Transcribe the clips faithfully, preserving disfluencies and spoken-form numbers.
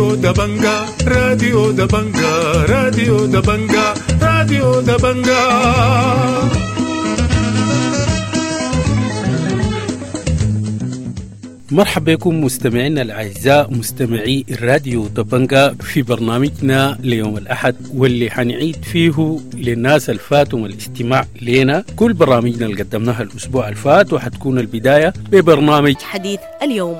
راديو دبنجا راديو دبنجا راديو دبنجا راديو دبنجا. مرحبا بكم مستمعينا الأعزاء مستمعي الراديو دبنجا في برنامجنا ليوم الأحد، واللي حنعيد فيه للناس الفاتهم الاستماع لنا كل برامجنا اللي قدمناها الأسبوع الفات، وحتكون البداية ببرنامج حديث اليوم.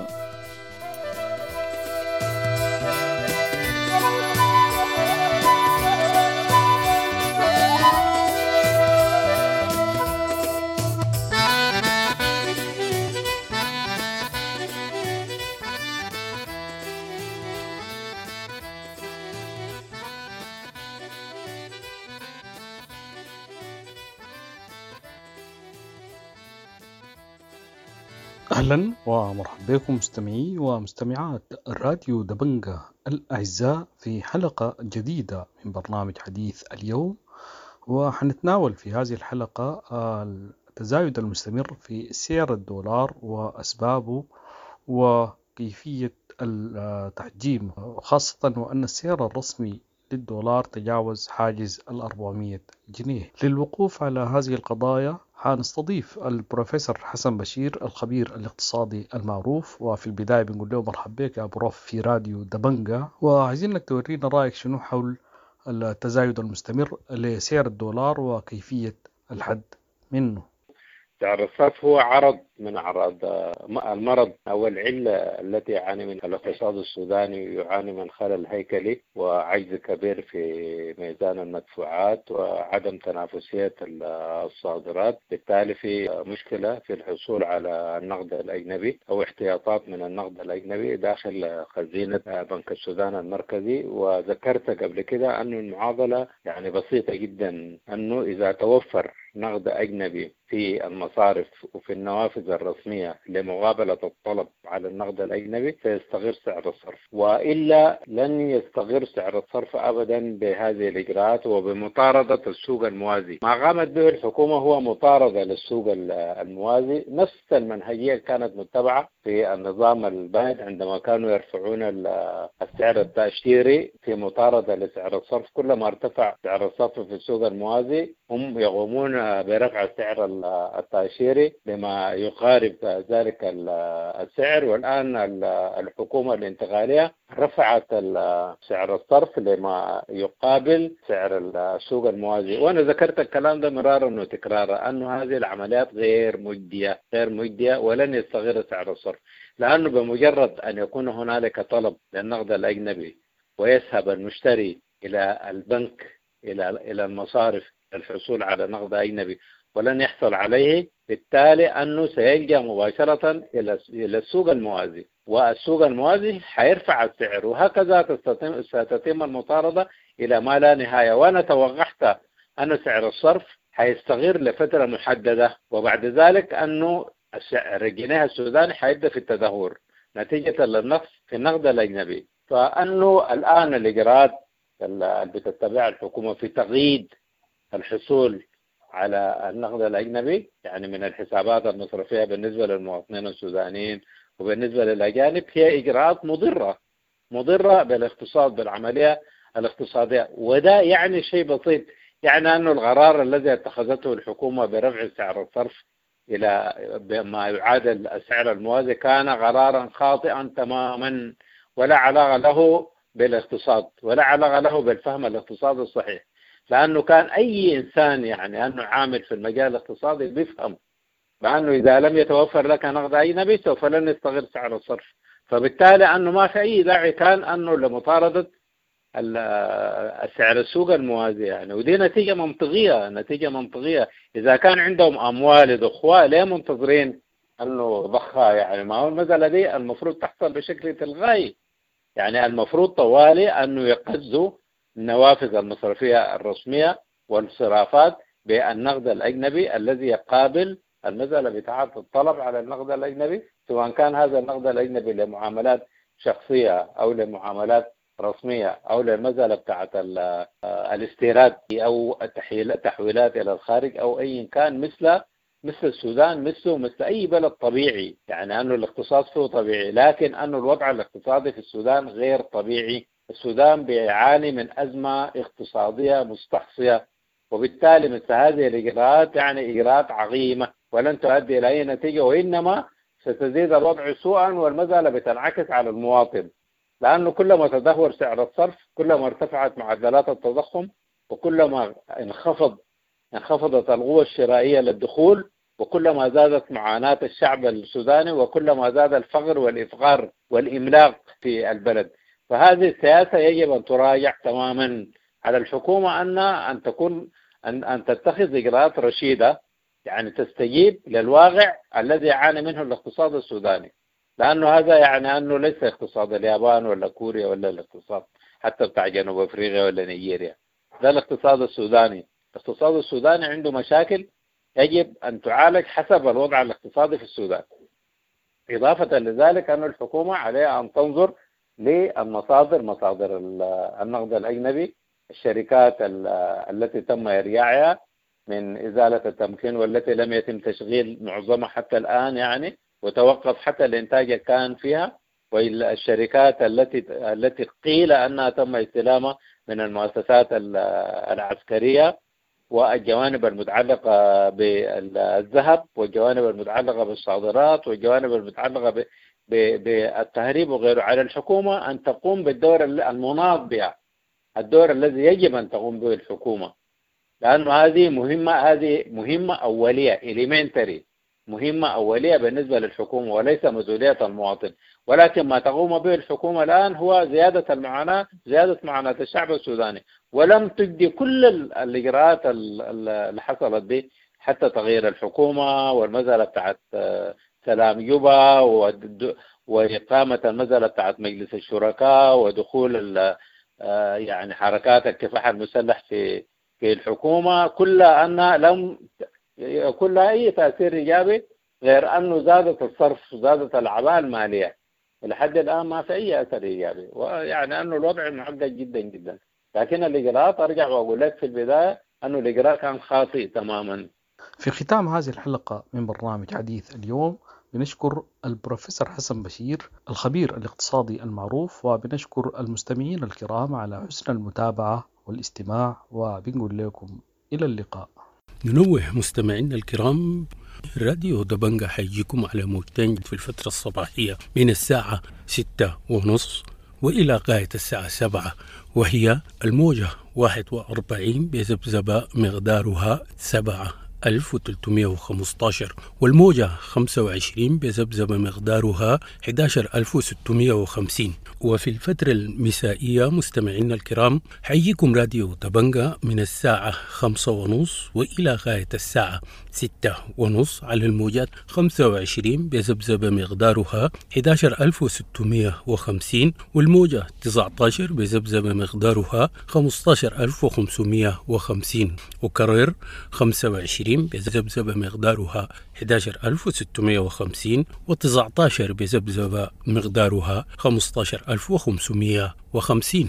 أهلا ومرحبا بكم مستمعي ومستمعات الراديو دبنجا الأعزاء في حلقة جديدة من برنامج حديث اليوم. وحنتناول في هذه الحلقة التزايد المستمر في سعر الدولار وأسبابه وكيفية التحجيم، خاصة وأن السعر الرسمي للدولار تجاوز حاجز الأربعمائة جنيه. للوقوف على هذه القضايا حنستضيف البروفيسور حسن بشير الخبير الاقتصادي المعروف. وفي البداية بنقول له مرحبا بك يا بروف في راديو دبنجا، وعايزينك تورينا رأيك شنو حول التزايد المستمر لسعر الدولار وكيفية الحد منه. سعر الصرف هو عرض من أعراض المرض أو العلة التي يعاني من الاقتصاد السوداني، يعاني من خلل هيكلي وعجز كبير في ميزان المدفوعات وعدم تنافسية الصادرات، بالتالي في مشكلة في الحصول على النقد الأجنبي أو احتياطات من النقد الأجنبي داخل خزينة بنك السودان المركزي. وذكرت قبل كده أن المعادلة يعني بسيطة جدا، أنه إذا توفر نقد أجنبي في المصارف وفي النوافذ الرسمية لمقابلة الطلب على النقد الأجنبي سيستغر سعر الصرف، وإلا لن يستغر سعر الصرف أبدا بهذه الإجراءات وبمطاردة السوق الموازي. ما قامت به الحكومة هو مطاردة للسوق الموازي، نفس المنهجية كانت متبعة في النظام البائد عندما كانوا يرفعون السعر التأشيري في مطاردة لسعر الصرف. كلما ارتفع سعر الصرف في السوق الموازي هم يقومون برفع سعر التأشيري بما يقارب ذلك السعر. والآن الحكومة الانتقالية رفعت سعر الصرف لما يقابل سعر السوق الموازي. وأنا ذكرت الكلام ده مرارا وتكرارا أنه هذه العمليات غير مجدية غير مجدية ولن يستغر سعر الصرف، لأنه بمجرد أن يكون هنالك طلب للنقد الأجنبي ويذهب المشتري إلى البنك إلى إلى المصارف للحصول على نقد أجنبي ولن يحصل عليه، بالتالي أنه سيلجأ مباشرة إلى السوق الموازي، والسوق الموازي حيرفع السعر، وهكذا ستتم المطاردة إلى ما لا نهاية. وأنا توقعت أن سعر الصرف حيستغر لفترة محددة، وبعد ذلك أنه السعر الجنيه السوداني حيبدأ في التدهور نتيجة للنقص في النقد الأجنبي. فأنه الآن الإجراءات اللي بتتبعها الحكومة في تقييد الحصول على النقد الأجنبي يعني من الحسابات المصرفية بالنسبة للمواطنين السودانيين وبالنسبة للأجانب هي إجراءات مضرة مضرة بالاقتصاد بالعملية الاقتصادية. وده يعني شيء بسيط، يعني أنه القرار الذي اتخذته الحكومة برفع سعر الصرف إلى ما يعادل السعر الموازي كان قرارا خاطئا تماما، ولا علاقة له بالاقتصاد ولا علاقة له بالفهم الاقتصادي الصحيح. لأنه كان أي إنسان يعني أنه عامل في المجال الاقتصادي بيفهم بأنه إذا لم يتوفر لك نقد أجنبي سوف لن يستغر سعر الصرف، فبالتالي أنه ما في أي داعي كان أنه لمطاردة السعر السوق الموازي يعني. ودي نتيجة منطقية نتيجة منطقية إذا كان عندهم أموال يضخوها ليه منتظرين أنه ضخها؟ يعني ما هو المسألة دي المفروض تحصل بشكل تلغائي، يعني المفروض طوالي أنه يقزوا النوافذ المصرفية الرسمية والصرافات بالنقد الأجنبي الذي يقابل المسألة بتاعة الطلب على النقد الأجنبي، سواء كان هذا النقد الأجنبي لمعاملات شخصية أو لمعاملات رسمية أو للمسألة بتاعة الاستيراد أو التحويلات إلى الخارج أو أي كان مثل مثل السودان مثله مثل أي بلد طبيعي، يعني أنه الاقتصاد فيه طبيعي، لكن أنه الوضع الاقتصادي في السودان غير طبيعي. السودان بيعاني من أزمة اقتصادية مستحصية، وبالتالي مثل هذه الإجراءات يعني إجراءات عقيمة ولن تؤدي إلى أي نتيجة، وإنما ستزيد الوضع سوءا والمسألة بتنعكس على المواطن، لأنه كلما تدهور سعر الصرف كلما ارتفعت معدلات التضخم، وكلما انخفض انخفضت القوة الشرائية للدخول، وكلما زادت معاناة الشعب السوداني، وكلما زاد الفقر والإفقار والإملاق في البلد. فهذه السياسة يجب أن تراجع تماما. على الحكومة أن أن تكون أن أن تتخذ إجراءات رشيدة، يعني تستجيب للواقع الذي يعاني منه الاقتصاد السوداني، لأنه هذا يعني أنه ليس اقتصاد اليابان ولا كوريا ولا الاقتصاد حتى بتاع جنوب أفريقيا ولا نيجيريا، ده الاقتصاد السوداني. الاقتصاد السوداني عنده مشاكل يجب أن تعالج حسب الوضع الاقتصادي في السودان. إضافة لذلك أن الحكومة عليها أن تنظر للمصادر، مصادر النقد الأجنبي، الشركات التي تم إرجاعها من إزالة التمكين والتي لم يتم تشغيل معظمها حتى الآن يعني، وتوقف حتى الإنتاج كان فيها، والشركات التي التي قيل أنها تم استلامها من المؤسسات العسكرية، والجوانب المتعلقة بالذهب، والجوانب المتعلقة بالصادرات، والجوانب المتعلقة بالتهريب وغيره. على الحكومة أن تقوم بالدور المناط بها، الدور الذي يجب أن تقوم به الحكومة، لأنه هذه مهمة هذه مهمة أولية elementary، مهمة أولية بالنسبة للحكومة وليس مسؤولية المواطن. ولكن ما تقوم به الحكومة الآن هو زيادة المعاناة، زيادة معاناة الشعب السوداني، ولم تجدي كل الإجراءات اللي حصلت دي حتى تغيير الحكومة والمسألة بتاعت سلام جوبا وإقامة المسألة بتاعت مجلس الشركاء ودخول يعني حركات الكفاح المسلح في في الحكومة، كلها أنها لم كلها أي تأثير إيجابي، غير أنه زادت الصرف، زادت الأعباء المالية. لحد الآن ما في أي أثر إيجابي، ويعني أنه الوضع معقد جدا جدا. لكن الإجراءات أرجع وأقول لك في البداية أنه الإجراء كان خاطئ تماما. في ختام هذه الحلقة من برنامج حديث اليوم بنشكر البروفيسور حسن بشير الخبير الاقتصادي المعروف، وبنشكر المستمعين الكرام على حسن المتابعة والاستماع، وبنقول لكم إلى اللقاء. ننوه مستمعينا الكرام، راديو دبنجة حيجيكم على موجتين في الفترة الصباحية من الساعة ستة ونص وإلى غاية الساعة سبعة، وهي الموجة واحد وأربعين بذبذبة مقدارها سبعة ألف وثلاثمائة وخمسة عشر، والموجة خمسة وعشرين بذبذبة مقدارها أحد عشر ألف وستمائة وخمسين. وفي الفترة المسائية مستمعينا الكرام حييكم راديو دبنجة من الساعة خمسة ونص وإلى غاية الساعة ستة ونص على الموجات خمسة وعشرين بذبذبة مقدارها أحد عشر ألف وستمائة وخمسين، والموجة تسعة عشر بذبذبة مقدارها خمسة عشر ألف وخمسمائة وخمسين، وكرر خمسة وعشرين بذبذبة مقدارها أحد عشر ألف وستمائة وخمسين، وتسعة عشر بذبذبة مقدارها خمسة عشر ألف وخمسمائة وخمسين.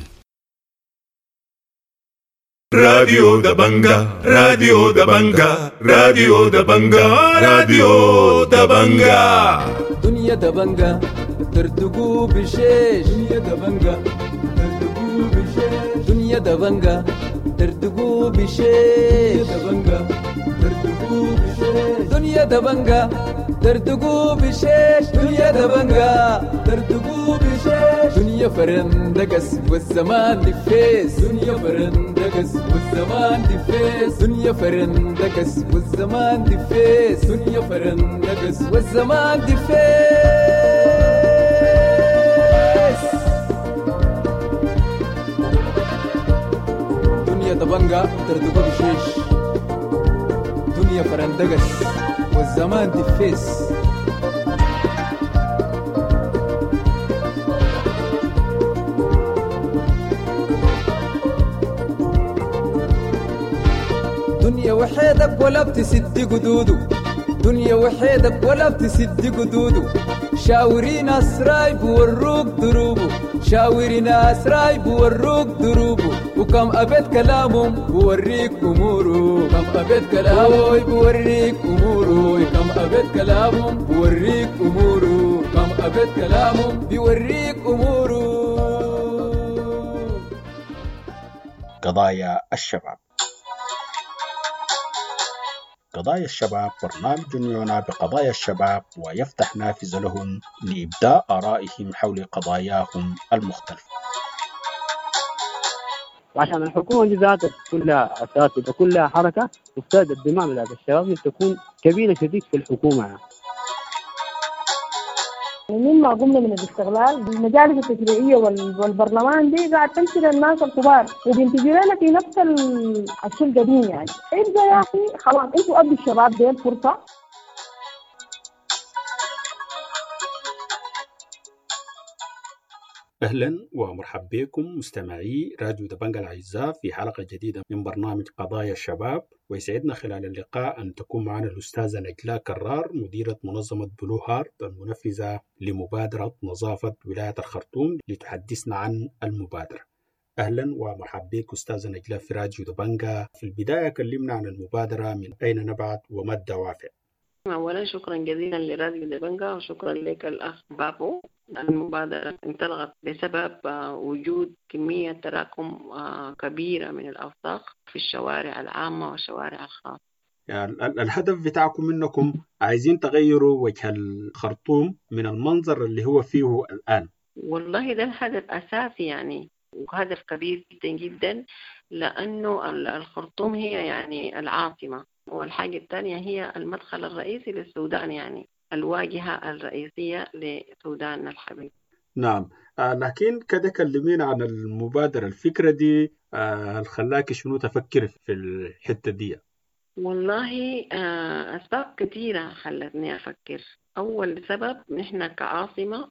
راديو دبنجة راديو دبنجة راديو دبنجة راديو دبنجة دنيا دبنجة ترتقو بشيش، دنيا دبنجة ترتقو بشيش، دنيا دبنجة ترتقو بشيش، دبنجة ترتقو بشيش، دنيا دبنجة ترتقو بشيش، دنيا دبنجة ترتقو بشيش، دنيا فرندقس والزمان دفيس، دنيا فرندقس والزمان دفيس، دنيا فرندقس والزمان دفيس، دنيا فرندقس والزمان دفيس. دنيا دبنجة ترتقو بشيش، دنيا فرندقس والزمان دفيس. دنيا وحيدك ولا بتسد قدوده، دنيا وحيدك ولا بتسد قدوده، شاوري ناس راي بوروك دروبه شاوري ناس راي بوروك دروبه وكم أبد كلامهم بوريك أموره كم أبد كلامهم بوريك أموره كم أبد كلامهم بوريك أموره كم أبد كلامهم بوريك أموره. قضايا الشباب. قضايا الشباب برنامج يعنى بقضايا الشباب ويفتح نافذة لهم لإبداء آرائهم حول قضاياهم المختلفة. وعشان الحكومة دي ذاتها كلها أساس وتكون لها حركة تفتاد الدماء بتاعت الشباب تكون كبيرة شديد في الحكومة يعني. من ما قمنا من الاستغلال بالمجالس التشريعية والبرلمان دي قاعد تمشي للناس الكبار وبينتجوا لنا في نفس الشيء القديم يعني. ابدا يا أخي خلاص انتوا أدوا الشباب دي الفرصة. أهلا ومرحبا بكم مستمعي راديو دبنجة الأعزاء في حلقة جديدة من برنامج قضايا الشباب، ويسعدنا خلال اللقاء أن تكون معنا الأستاذة نجلاء كرار مديرة منظمة بلو هارت المنفذة لمبادرة نظافة ولاية الخرطوم لتحدثنا عن المبادرة. أهلا ومرحبا بك أستاذة نجلاء في راديو دبنجة. في البداية كلمنا عن المبادرة، من أين نبعت وما الدوافع؟ أولا شكرا جزيلا لراديو دبنجة وشكرا لك الأخ بابو. المبادرة انطلقت بسبب وجود كمية تراكم كبيرة من الأوساخ في الشوارع العامة والشوارع الخاصة. يعني الهدف بتاعكم إنكم عايزين تغيروا وجه الخرطوم من المنظر اللي هو فيه الآن. والله ده الهدف أساسي يعني، وهدف كبير جدا جدا، لأنه الخرطوم هي يعني العاصمة، والحاجة الثانية هي المدخل الرئيسي للسودان، يعني الواجهة الرئيسية لسودان الحبيب. نعم، آه لكن كده كلمينا عن المبادرة. الفكرة دي آه خلاك شنو تفكر في الحتة دي؟ والله آه أسباب كثيرة خلتني أفكر. أول سبب نحن كعاصمة،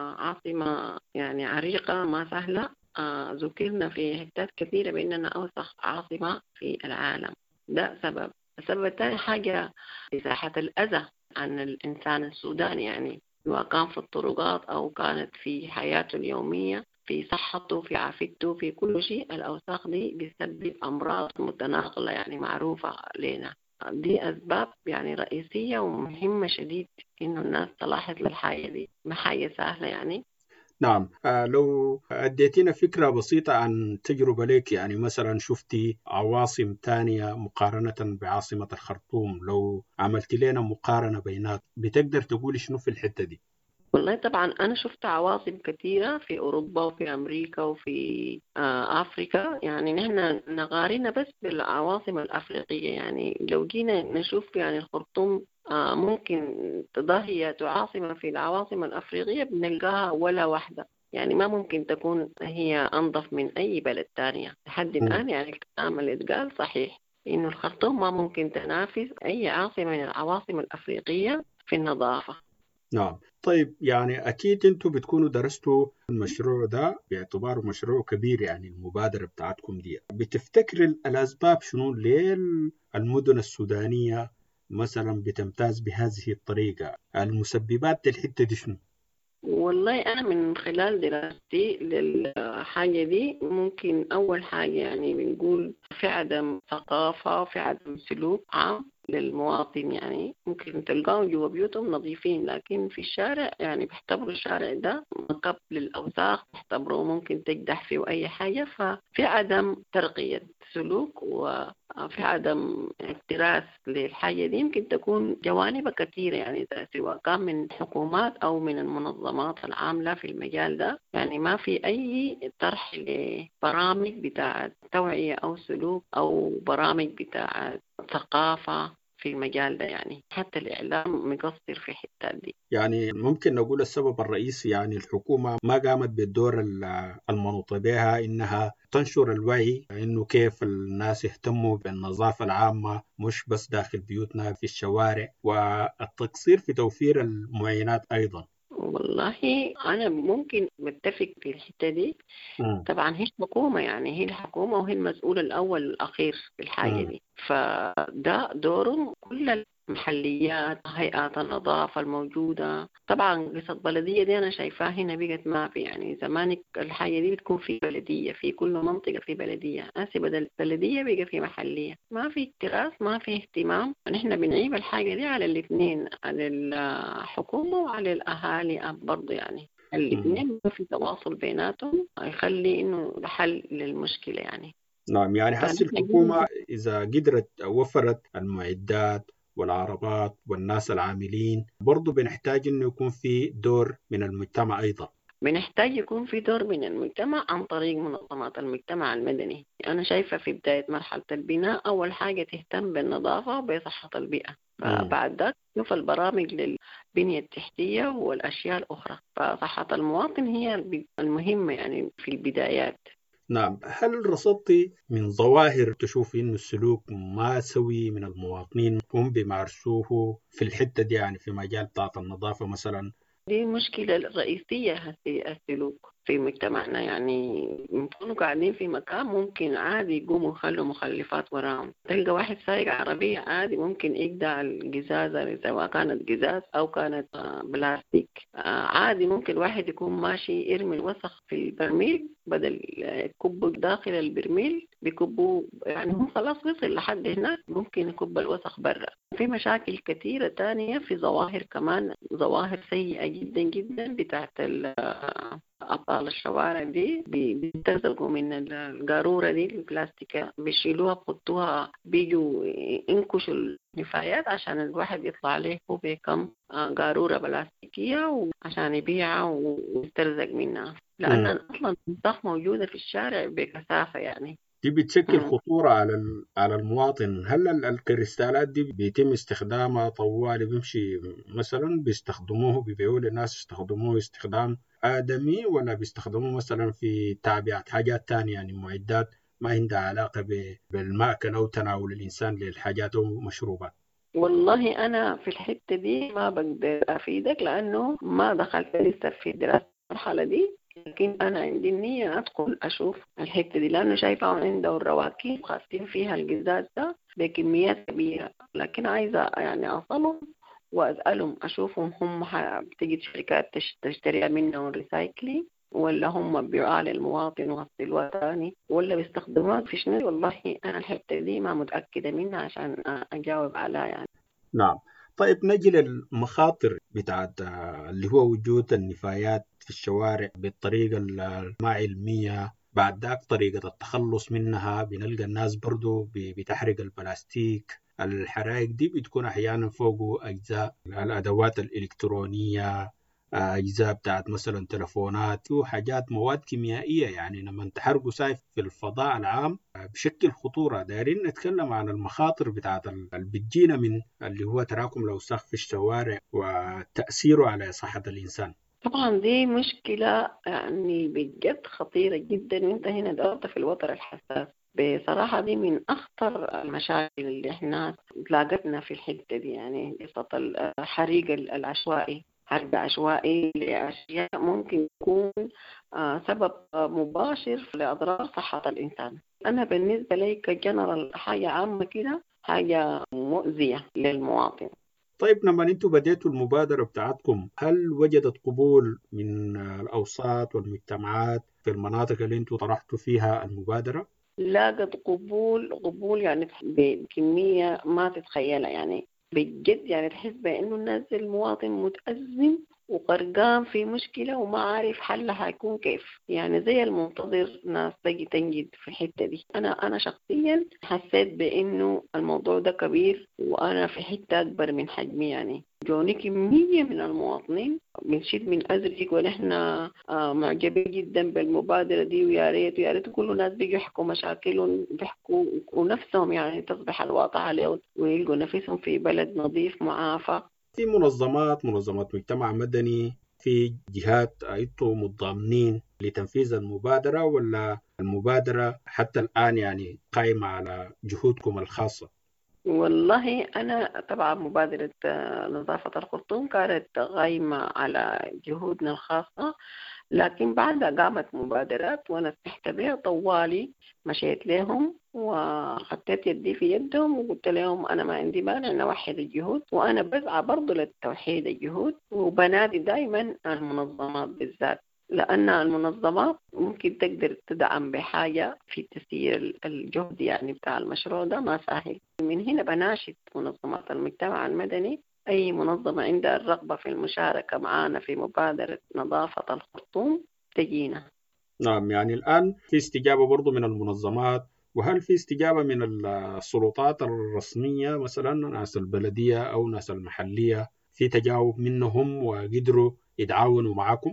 وعاصمة يعني عريقة ما سهلة، آه ذكرنا في حتات كثيرة بأننا أوسخ عاصمة في العالم. ده سبب. السبب الثاني حاجة مساحة الأذى عن الإنسان السوداني، يعني سواء كان في الطرقات أو كانت في حياته اليومية، في صحته، في عافيته، في كل شيء. الأوساخ دي بتسبب أمراض متناقلة يعني معروفة لنا. دي أسباب يعني رئيسية ومهمة شديد إنه الناس تلاحظ للحاجة دي، ما حاجة سهلة يعني. نعم، آه لو أديتنا فكرة بسيطة عن تجربة لك، يعني مثلا شفتي عواصم تانية مقارنة بعاصمة الخرطوم، لو عملت لنا مقارنة بينات بتقدر تقولي شنو في الحتة دي؟ والله طبعا أنا شفت عواصم كثيرة في أوروبا وفي أمريكا وفي آه أفريقيا، يعني نحن نقارنها بس بالعواصم الأفريقية. يعني لو جينا نشوف يعني الخرطوم آه ممكن تضاهي عاصمة في العواصم الأفريقية بنلقاها ولا واحدة، يعني ما ممكن تكون هي أنظف من أي بلد تانية لحد الآن. يعني الكلام اللي اتقال صحيح، إنه الخرطوم ما ممكن تنافس أي عاصمة من العواصم الأفريقية في النظافة. نعم، طيب يعني أكيد أنتوا بتكونوا درستوا المشروع ده باعتباره مشروع كبير، يعني المبادرة بتاعتكم دي. بتفتكر الأسباب شنو ليه المدن السودانية مثلا بتمتاز بهذه الطريقة؟ المسببات للحتة دي شنو؟ والله أنا من خلال دراستي للحاجة دي ممكن أول حاجة يعني بنقول في عدم ثقافة، في عدم سلوك عام للمواطن. يعني ممكن تلقاهم جوا بيوتهم نظيفين، لكن في الشارع يعني بيعتبروا الشارع ده مكب للأوساخ، بيعتبروه ممكن تقدح فيه أي حاجة. ففي عدم ترقية سلوك وفي عدم اكتراث للحاجة دي. يمكن تكون جوانب كثيرة يعني، سواء كان من حكومات أو من المنظمات العاملة في المجال ده. يعني ما في أي طرح لبرامج بتاعة توعية أو سلوك أو برامج بتاعة ثقافة في المجال ده. يعني حتى الإعلام مقصر في حتة دي. يعني ممكن نقول السبب الرئيسي يعني الحكومة ما قامت بالدور المنوط بها، إنها تنشر الوعي إنه كيف الناس يهتموا بالنظافة العامة، مش بس داخل بيوتنا، في الشوارع، والتقصير في توفير المعينات أيضا. والله أنا ممكن متفق في الحتة دي. م. طبعا هي الحكومة، يعني هي الحكومة وهي المسؤول الأول والأخير في الحاجة م. دي. فده دورهم. كل محليات، هيئات النظافة الموجودة. طبعا قصة بلدية دي أنا شايفاها هنا بقت ما في، يعني زمان الحاجة دي بتكون في بلدية، في كل منطقة في بلدية، هسه بدل بلدية بقى في محلية، ما في اكتراث، ما في اهتمام. نحن بنعيب الحاجة دي على الاثنين، على الحكومة وعلى الأهالي برضه، يعني الاثنين ما في تواصل بيناتهم يخلي إنه حل للمشكلة يعني. نعم، يعني هسه فنحن الحكومة إذا قدرت أو وفرت المعدات والعربات والناس العاملين، برضو بنحتاج إنه يكون في دور من المجتمع أيضا. بنحتاج يكون في دور من المجتمع عن طريق منظمات المجتمع المدني. أنا شايفة في بداية مرحلة البناء أول حاجة تهتم بالنظافة وبصحة البيئة، فبعد ذلك نشوف البرامج للبنية التحتية والأشياء الأخرى. فصحة المواطن هي المهمة يعني في البدايات. نعم، هل رصدتي من ظواهر تشوفي إنه السلوك ما سوي من المواطنين هم بيمارسوه في الحتة دي، يعني في مجال بتاعة النظافة مثلا؟ دي المشكلة الرئيسية هسه السلوك في مجتمعنا، يعني نكونوا قاعدين في مكان ممكن عادي يقوموا يخلوا مخلفات وراهم. تلقى واحد سايق عربية عادي ممكن يقدع القزازة سواء كانت قزاز أو كانت بلاستيك، عادي ممكن واحد يكون ماشي يرمي الوسخ في البرميل، بدل يكبوا داخل البرميل بيكبوا، يعني هم خلاص وصل لحد هناك ممكن يكب الوسخ برا. في مشاكل كثيرة تانية، في ظواهر كمان، ظواهر سيئة جدا جدا بتاعت أبطال الشوارع دي، بيتزقوا من القارورة دي البلاستيكية، بيشيلوها بخطوها، بيجوا ينكشوا النفايات عشان الواحد يطلع عليه هو بكم قارورة بلاستيكية عشان يبيعها ويسترزق منها، لأن أصلا الضخ موجودة في الشارع بكثافة يعني. دي بتشكل خطورة على على المواطن. هل الكريستالات دي بيتم استخدامها طوالي، بيمشي مثلا بيستخدموه بيبيعوه للناس يستخدموه استخدام آدمي، ولا بيستخدموه مثلا في تعبئة حاجات تانية، يعني معدات ما عندها علاقة بالمأكل أو تناول الإنسان للحاجات أو مشروبات؟ والله أنا في الحتة دي ما بقدر أفيدك لأنه ما دخلت لسه في دراسة المرحلة دي، لكن أنا عندي النية أدخل أشوف الحتة دي، لأنه شايفة عنده الرواكب خاصين فيها القزاز ده بكميات كبيرة، لكن عايزة يعني أوصلهم وأسألهم أشوفهم هم بتجي شركات تشتريها منهم ريسايكلينج، ولا هم بيبيعوها للمواطن وغسلوها تاني، ولا بيستخدموها في شنو. والله أنا الحتة دي ما متأكدة منها عشان أجاوب عليها يعني. نعم. طيب نجي للمخاطر بتاعت اللي هو وجود النفايات في الشوارع بالطريقة الما علمية، بعد ذاك طريقة التخلص منها بنلقى الناس برضو بتحرق البلاستيك. الحرائق دي بتكون أحيانا فوق أجزاء الأدوات الإلكترونية، أجزاء بتاعت مثلا تلفونات وحاجات مواد كيميائية، يعني لما تحرقوا سايف في الفضاء العام بشكل خطورة. دايرين نتكلم عن المخاطر بتاعت اللي بتجينا من اللي هو تراكم الأوساخ في الشوارع وتأثيره على صحة الإنسان. طبعا دي مشكلة يعني بجد خطيرة جدا، وانت هنا دورت في الوتر الحساس. بصراحة دي من أخطر المشاكل اللي احنا تلاقتنا في الحتة دي، يعني قصة الحريق العشوائي، حرق عشوائي لأشياء ممكن يكون سبب مباشر لأضرار صحة الإنسان. أنا بالنسبة لي كجنرال حاجة عامة كده، حاجة مؤذية للمواطن. طيب لما انتوا بديتوا المبادرة بتاعتكم، هل وجدت قبول من الأوساط والمجتمعات في المناطق اللي انتوا طرحتوا فيها المبادرة؟ لاقت قبول قبول يعني بكمية ما تتخيلها، يعني بجد يعني تحس بأنه الناس المواطن متأزم وقرقان في مشكلة وما عارف حلها هيكون كيف، يعني زي المنتظر ناس تجي تنجد في الحتة دي. أنا أنا شخصيا حسيت بأنه الموضوع ده كبير وأنا في حتة أكبر من حجمي، يعني جوني كمية من المواطنين بنشد من أزرق ونحن آه معجبين جدا بالمبادرة دي، ويا ريت ويا ريت كل الناس بيجوا يحكوا مشاكلهم، بيحكوا ونفسهم يعني تصبح الواقع عليهم ويلقوا نفسهم في بلد نظيف معافى. في منظمات منظمات مجتمع مدني، في جهات أنتم متضامنين لتنفيذ المبادرة، ولا المبادرة حتى الآن يعني قائمة على جهودكم الخاصة؟ والله أنا طبعا مبادرة آه، نظافة الخرطوم كانت قايمة على جهودنا الخاصة، لكن بعدها قامت مبادرات وأنا سمحت بها طوالي، مشيت لهم وخطيت يدي في يدهم وقلت لهم أنا ما عندي مانع نوحد الجهود، وأنا بسعى برضو للتوحيد الجهود، وبنادي دائما المنظمات بالذات، لأن المنظمات ممكن تقدر تدعم بحاجة في تسيير الجهد يعني بتاع المشروع ده ما سهل. من هنا بناشد منظمات المجتمع المدني، أي منظمة عندها الرغبة في المشاركة معنا في مبادرة نظافة الخرطوم تجينا. نعم، يعني الآن في استجابة برضو من المنظمات، وهل في استجابة من السلطات الرسمية مثلا ناس البلدية أو ناس المحلية، في تجاوب منهم وقدروا يتعاونوا معكم؟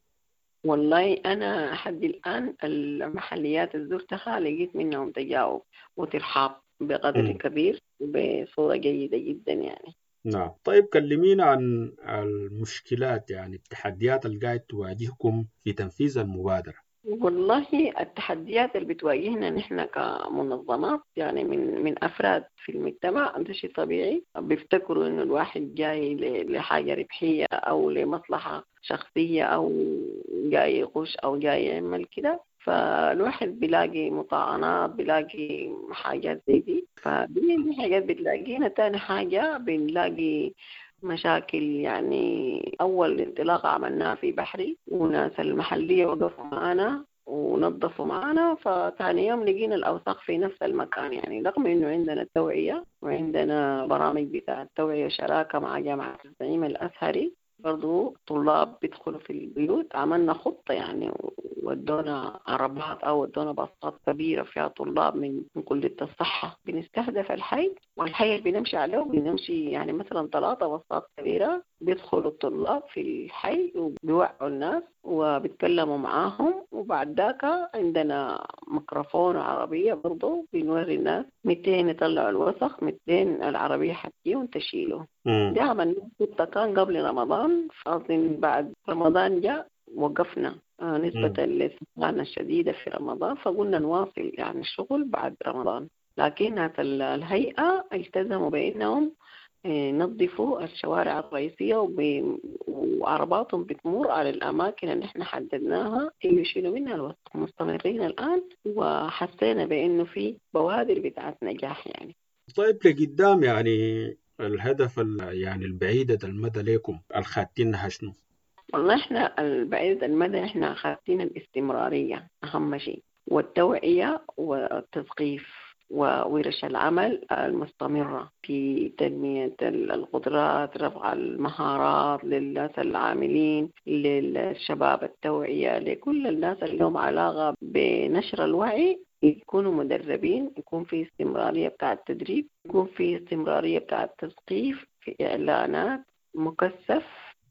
والله أنا لحد الآن المحليات اللي زرتها لقيت منهم تجاوب وترحاب بقدر م. كبير وبصورة جيدة جدا يعني. نعم. طيب كلمينا عن المشكلات، يعني التحديات اللي قاعد تواجهكم في تنفيذ المبادرة. والله التحديات اللي بتواجهنا نحن كمنظمات يعني من من أفراد في المجتمع، ده شيء طبيعي، بيفتكروا إنه الواحد جاي ل- لحاجة ربحية أو لمصلحة شخصية أو جاي يغش أو جاي يعمل كده، فالواحد بيلاقي مطاعنات، بيلاقي حاجات زي دي، فدي دي حاجات بتلاقينا. تاني حاجة بنلاقي مشاكل، يعني أول انطلاقة عملناها في بحري وناس المحلية وقفوا معنا ونظفوا معنا، فتاني يوم لقينا الأوساخ في نفس المكان، يعني رغم إنه عندنا توعية وعندنا برامج بتاع التوعية شراكة مع جامعة الزعيم الأزهري، برضو طلاب بيدخلوا في البيوت، عملنا خطة يعني ودونا عربات أو ودونا باصات كبيرة فيها طلاب من من كلية الصحة، بنستهدف الحي، والحي اللي بنمشي عليه بنمشي يعني مثلا ثلاثة باصات كبيرة، بيدخلوا الطلاب في الحي وبيوعوا الناس وبيتكلموا معاهم، وبعد ذاك عندنا ميكروفون وعربية برضو بنوري الناس مئتين يطلعوا الوسخ، مئتين العربية حتجي وتشيله. دي عملنا خطة كان قبل رمضان، فاصل بعد رمضان جاء وقفنا آه، نسبة الاستثمار الشديدة في رمضان، فقلنا نواصل يعني الشغل بعد رمضان، لكن هذا الهيئة التزموا بأنهم آه، ينظفوا الشوارع الرئيسية وب- وعرباتهم بتمر على الأماكن اللي احنا حددناها يشيلوا منها الوسخ. مستمرين الآن وحسينا بأنه في بوادر بتاعت نجاح يعني. طيب لقدام، يعني الهدف ال- يعني البعيدة المدى لكم الخاتينها شنو؟ والله احنا البعيد المدى احنا خاصين الاستمرارية أهم شيء، والتوعية والتثقيف وورش العمل المستمرة في تنمية القدرات، رفع المهارات للناس العاملين، للشباب، التوعية لكل الناس اللي لهم علاقة بنشر الوعي، يكونوا مدربين، يكون في استمرارية بتاع التدريب، يكون في استمرارية بتاع التثقيف في إعلانات مكثف،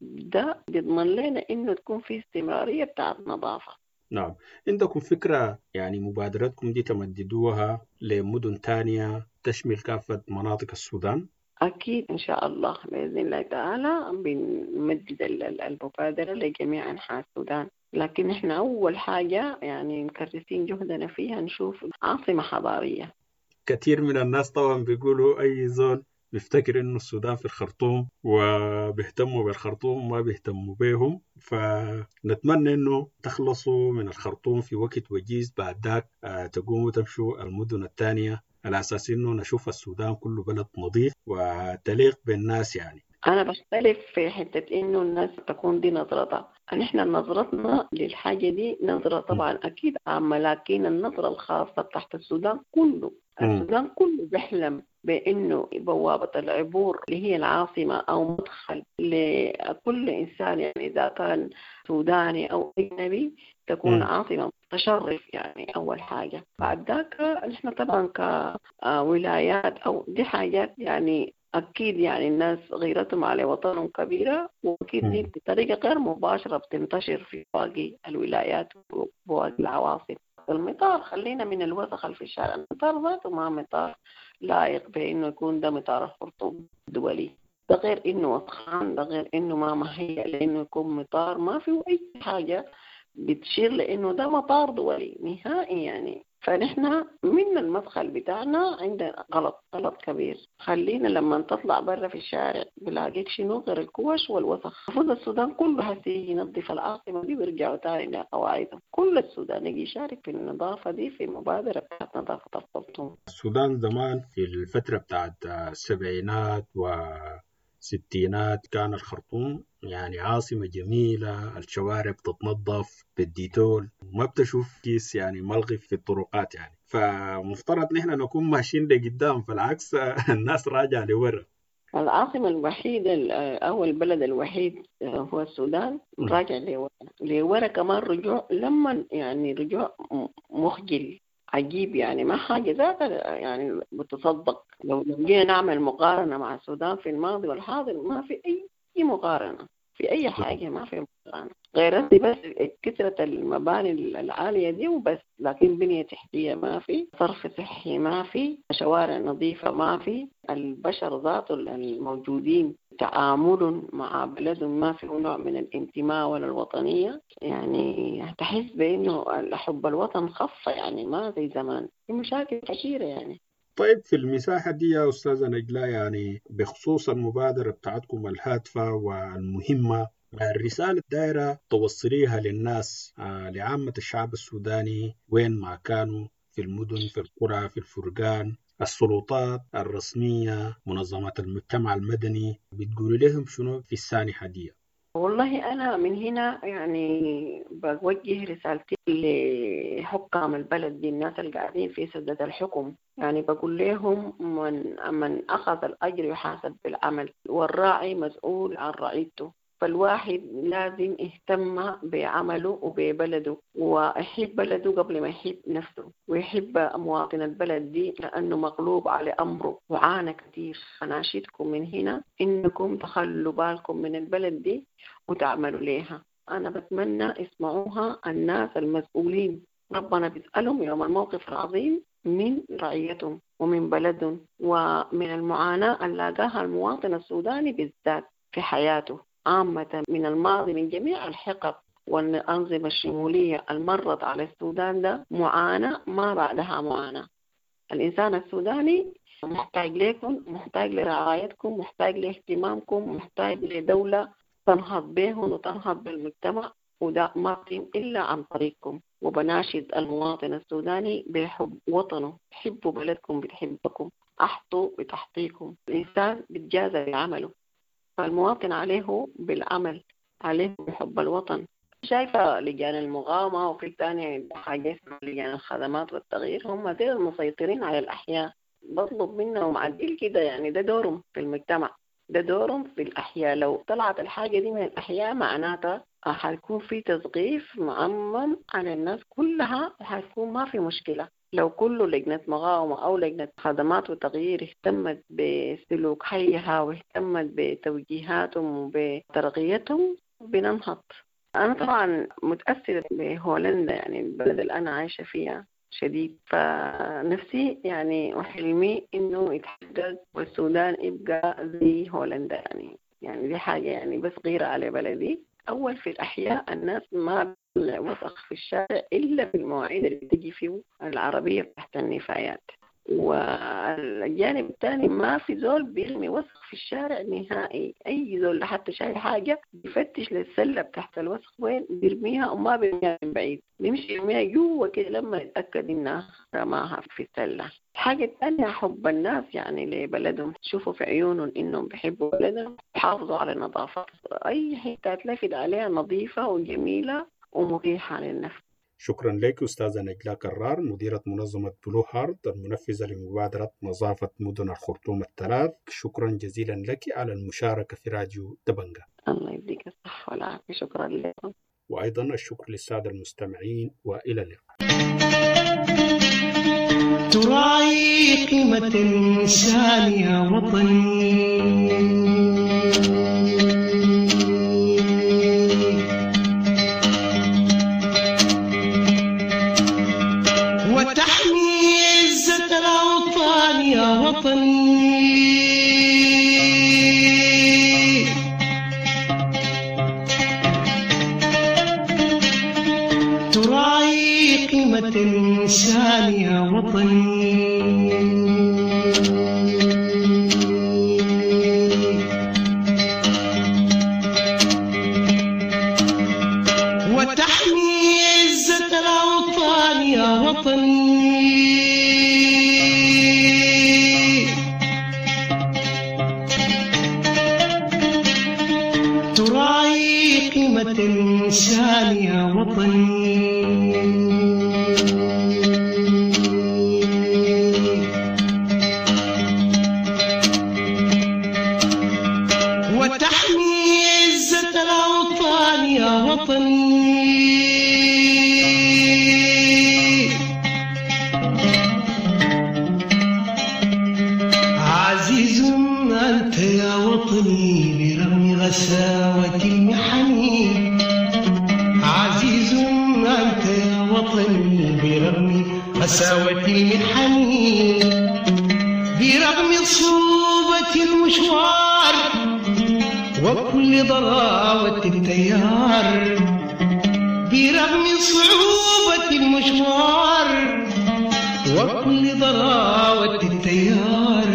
ده بيضمن لنا إنه تكون في استمرارية بتاعت نظافة. نعم. عندكم فكرة يعني مبادرتكم دي تمددوها لمدن تانية تشمل كافة مناطق السودان؟ أكيد إن شاء الله بإذن الله تعالى بنمدد ال- ال- المبادرة لجميع أنحاء السودان، لكن إحنا أول حاجة يعني مكرسين جهدنا فيها نشوف عاصمة حضارية. كثير من الناس طبعا بيقولوا أي زول بيفتكر إنه السودان في الخرطوم وبيهتموا بالخرطوم ما بيهتموا بيهم، فنتمنى إنه تخلصوا من الخرطوم في وقت وجيز، بعد ذاك آه، تقوموا تمشوا المدن الثانية على أساس إنه نشوف السودان كله بلد نظيف وتليق بالناس يعني. أنا بختلف في حتة إنه الناس تكون دي نظرتها، نحن نظرتنا للحاجة دي نظرة طبعا أكيد عامة، لكن النظرة الخاصة تحت السودان كله، السودان كله بيحلم بأنه بوابة العبور اللي هي العاصمة أو مدخل لكل إنسان، يعني إذا كان سوداني أو أجنبي تكون م. عاصمة تشرف يعني أول حاجة. بعد ذاك نحن طبعا كولايات أو دي حاجات يعني أكيد يعني الناس غيرتهم على وطنهم كبيرة، وأكيد دي بطريقة غير مباشرة بتنتشر في باقي الولايات وباقي العواصم. المطار خلينا من الوسخ اللي في الشارع، المطار ذاته ما مطار لائق بأنه يكون ده مطار الخرطوم الدولي، ده غير إنه وسخان، ده غير إنه ما مهيأ لأنه يكون مطار، ما فيه أي حاجة بتشير لأنه ده مطار دولي نهائي يعني. فنحن من المدخل بتاعنا عندنا غلط غلط كبير. خلينا لما تطلع برا في الشارع بلاقيك شنو غير الكوش والوسخ. المفروض السودان كله هسي ينظف العاصمة دي ويرجعوا تاني لقواعدهم. كل السودان يجي يشارك في النظافة دي في مبادرة بتاعت نظافة الخرطوم. السودان زمان في الفترة بتاعت السبعينات والستينات كان الخرطوم يعني عاصمة جميلة، الشوارع بتتنظف بالديتول، ما بتشوف كيس يعني ملغي في الطرقات يعني. فمفترض نحن نكون ماشيين لقدام، فالعكس الناس راجعة لورا. العاصمة الوحيدة أو البلد الوحيد هو السودان راجع لورا لورا كمان رجوع لما يعني رجوع مخجل عجيب يعني ما حاجة ذاتها يعني بتصدق. لو جينا نعمل مقارنة مع السودان في الماضي والحاضر ما في أي مقارنة في أي حاجة، ما في مقارنة غير بس كثرة المباني العالية دي وبس. لكن بنية تحتية ما في، صرف صحي ما في، شوارع نظيفة ما في، البشر ذاته الموجودين تعامل مع بلدهم ما في نوع من الانتماء ولا الوطنية. يعني تحس بأنه حب الوطن خف يعني ما زي زمان، في مشاكل كثيرة يعني. طيب في المساحة دي يا أستاذة نجلاء يعني بخصوص المبادرة بتاعتكم الهادفة والمهمة، الرسالة الدائرة توصليها للناس آه لعامة الشعب السوداني وين ما كانوا في المدن في القرى في الفرقان، السلطات الرسمية منظمات المجتمع المدني، بتقولي لهم شنو في السانحة دي؟ والله أنا من هنا يعني بوجه رسالتي لحكام البلد دي، الناس اللي قاعدين في سدة الحكم. يعني بقول لهم من, من أخذ الأجر يحاسب بالعمل، والراعي مسؤول عن رعيته. فالواحد لازم يهتم بعمله وببلده ويحب بلده قبل ما يحب نفسه، ويحب مواطن البلد دي لأنه مغلوب على أمره وعانى كتير. أناشدكم من هنا إنكم تخلوا بالكم من البلد دي وتعملوا ليها. أنا بتمنى اسمعوها الناس المسؤولين، ربنا بيسألهم يوم الموقف العظيم من رعيتهم ومن بلدهم ومن المعاناة اللي لاقاها المواطن السوداني بالذات في حياته عامة من الماضي، من جميع الحقب والأنظمة الشمولية المرت على السودان ده معاناة ما بعدها معاناة. الإنسان السوداني محتاج لكم، محتاج لرعايتكم، محتاج لاهتمامكم، محتاج لدولة تنهض بهم وتنهض بالمجتمع، وده ما يتم إلا عن طريقكم. وبناشد المواطن السوداني بحب وطنه، حبوا بلدكم بتحبكم، أحطوا بتحطيكم. الإنسان بيتجازى بعمله، فالمواطن عليه بالعمل، عليه بحب الوطن. شايفة لجان المغامة وفي تاني حاجة اسمها لجان الخدمات والتغيير، هم دول المسيطرين على الأحياء. بطلب منهم عديل كده يعني، ده دورهم في المجتمع، ده دورهم في الأحياء. لو طلعت الحاجة دي من الأحياء معناتها هيكون في تثقيف معمم على الناس كلها، وهيكون ما في مشكلة. لو كل لجنة مغاومة أو لجنة خدمات وتغيير اهتمت بسلوك حيها واهتمت بتوجيهاتهم وبترقيتهم بننهض. أنا طبعا متأثرة بهولندا، يعني البلد اللي أنا عايشة فيها شديد، فنفسي يعني وحلمي إنه يتحقق والسودان يبقى زي هولندا. يعني يعني دي حاجة يعني بس غيرة على بلدي. أول في الأحياء الناس ما وسخ في الشارع إلا في المواعيد اللي تجي فيه العربية تحت النفايات، والجانب الثاني ما في زول بيرمي وسخ في الشارع نهائي. أي زول حتى شاي حاجة بيفتش للسلة تحت الوسخ وين بيرميها، وما بيرميها من بعيد، بيمشي يرميها جوا كده لما يتأكد إنها رماها في السلة. الحاجة الثانية حب الناس يعني لبلدهم، تشوفوا في عيونهم إنهم بيحبوا بلدهم، يحافظوا على النظافة. أي حتة تلفت عليها نظيفة وجميلة ومريحة للنفس. شكرا لك أستاذة نجلاء كرار، مديرة منظمة بلو هارت المنفذة لمبادرة نظافة مدن الخرطوم الثلاث. شكرا جزيلا لك على المشاركة في راديو دبنجة. الله يديك الصحة والعافية. شكرا لكم. وأيضا الشكر للسادة المستمعين، وإلى اللقاء. تراعي قيمة الإنسان يا وطني، وتحمي عزة الأوطان يا وطني. تراعي قيمة الإنسان قيمة الإنسان يا وطني. وتحمي عزة الأوطان يا وطني. عزيز أنت يا وطني برغم غساوة المحن. عزيز أنت يا وطني برغم غساوة المحن. برغم صعوبة المشوار وكل ضراوة التيار. برغم صعوبة المشوار وكل ضراوة التيار.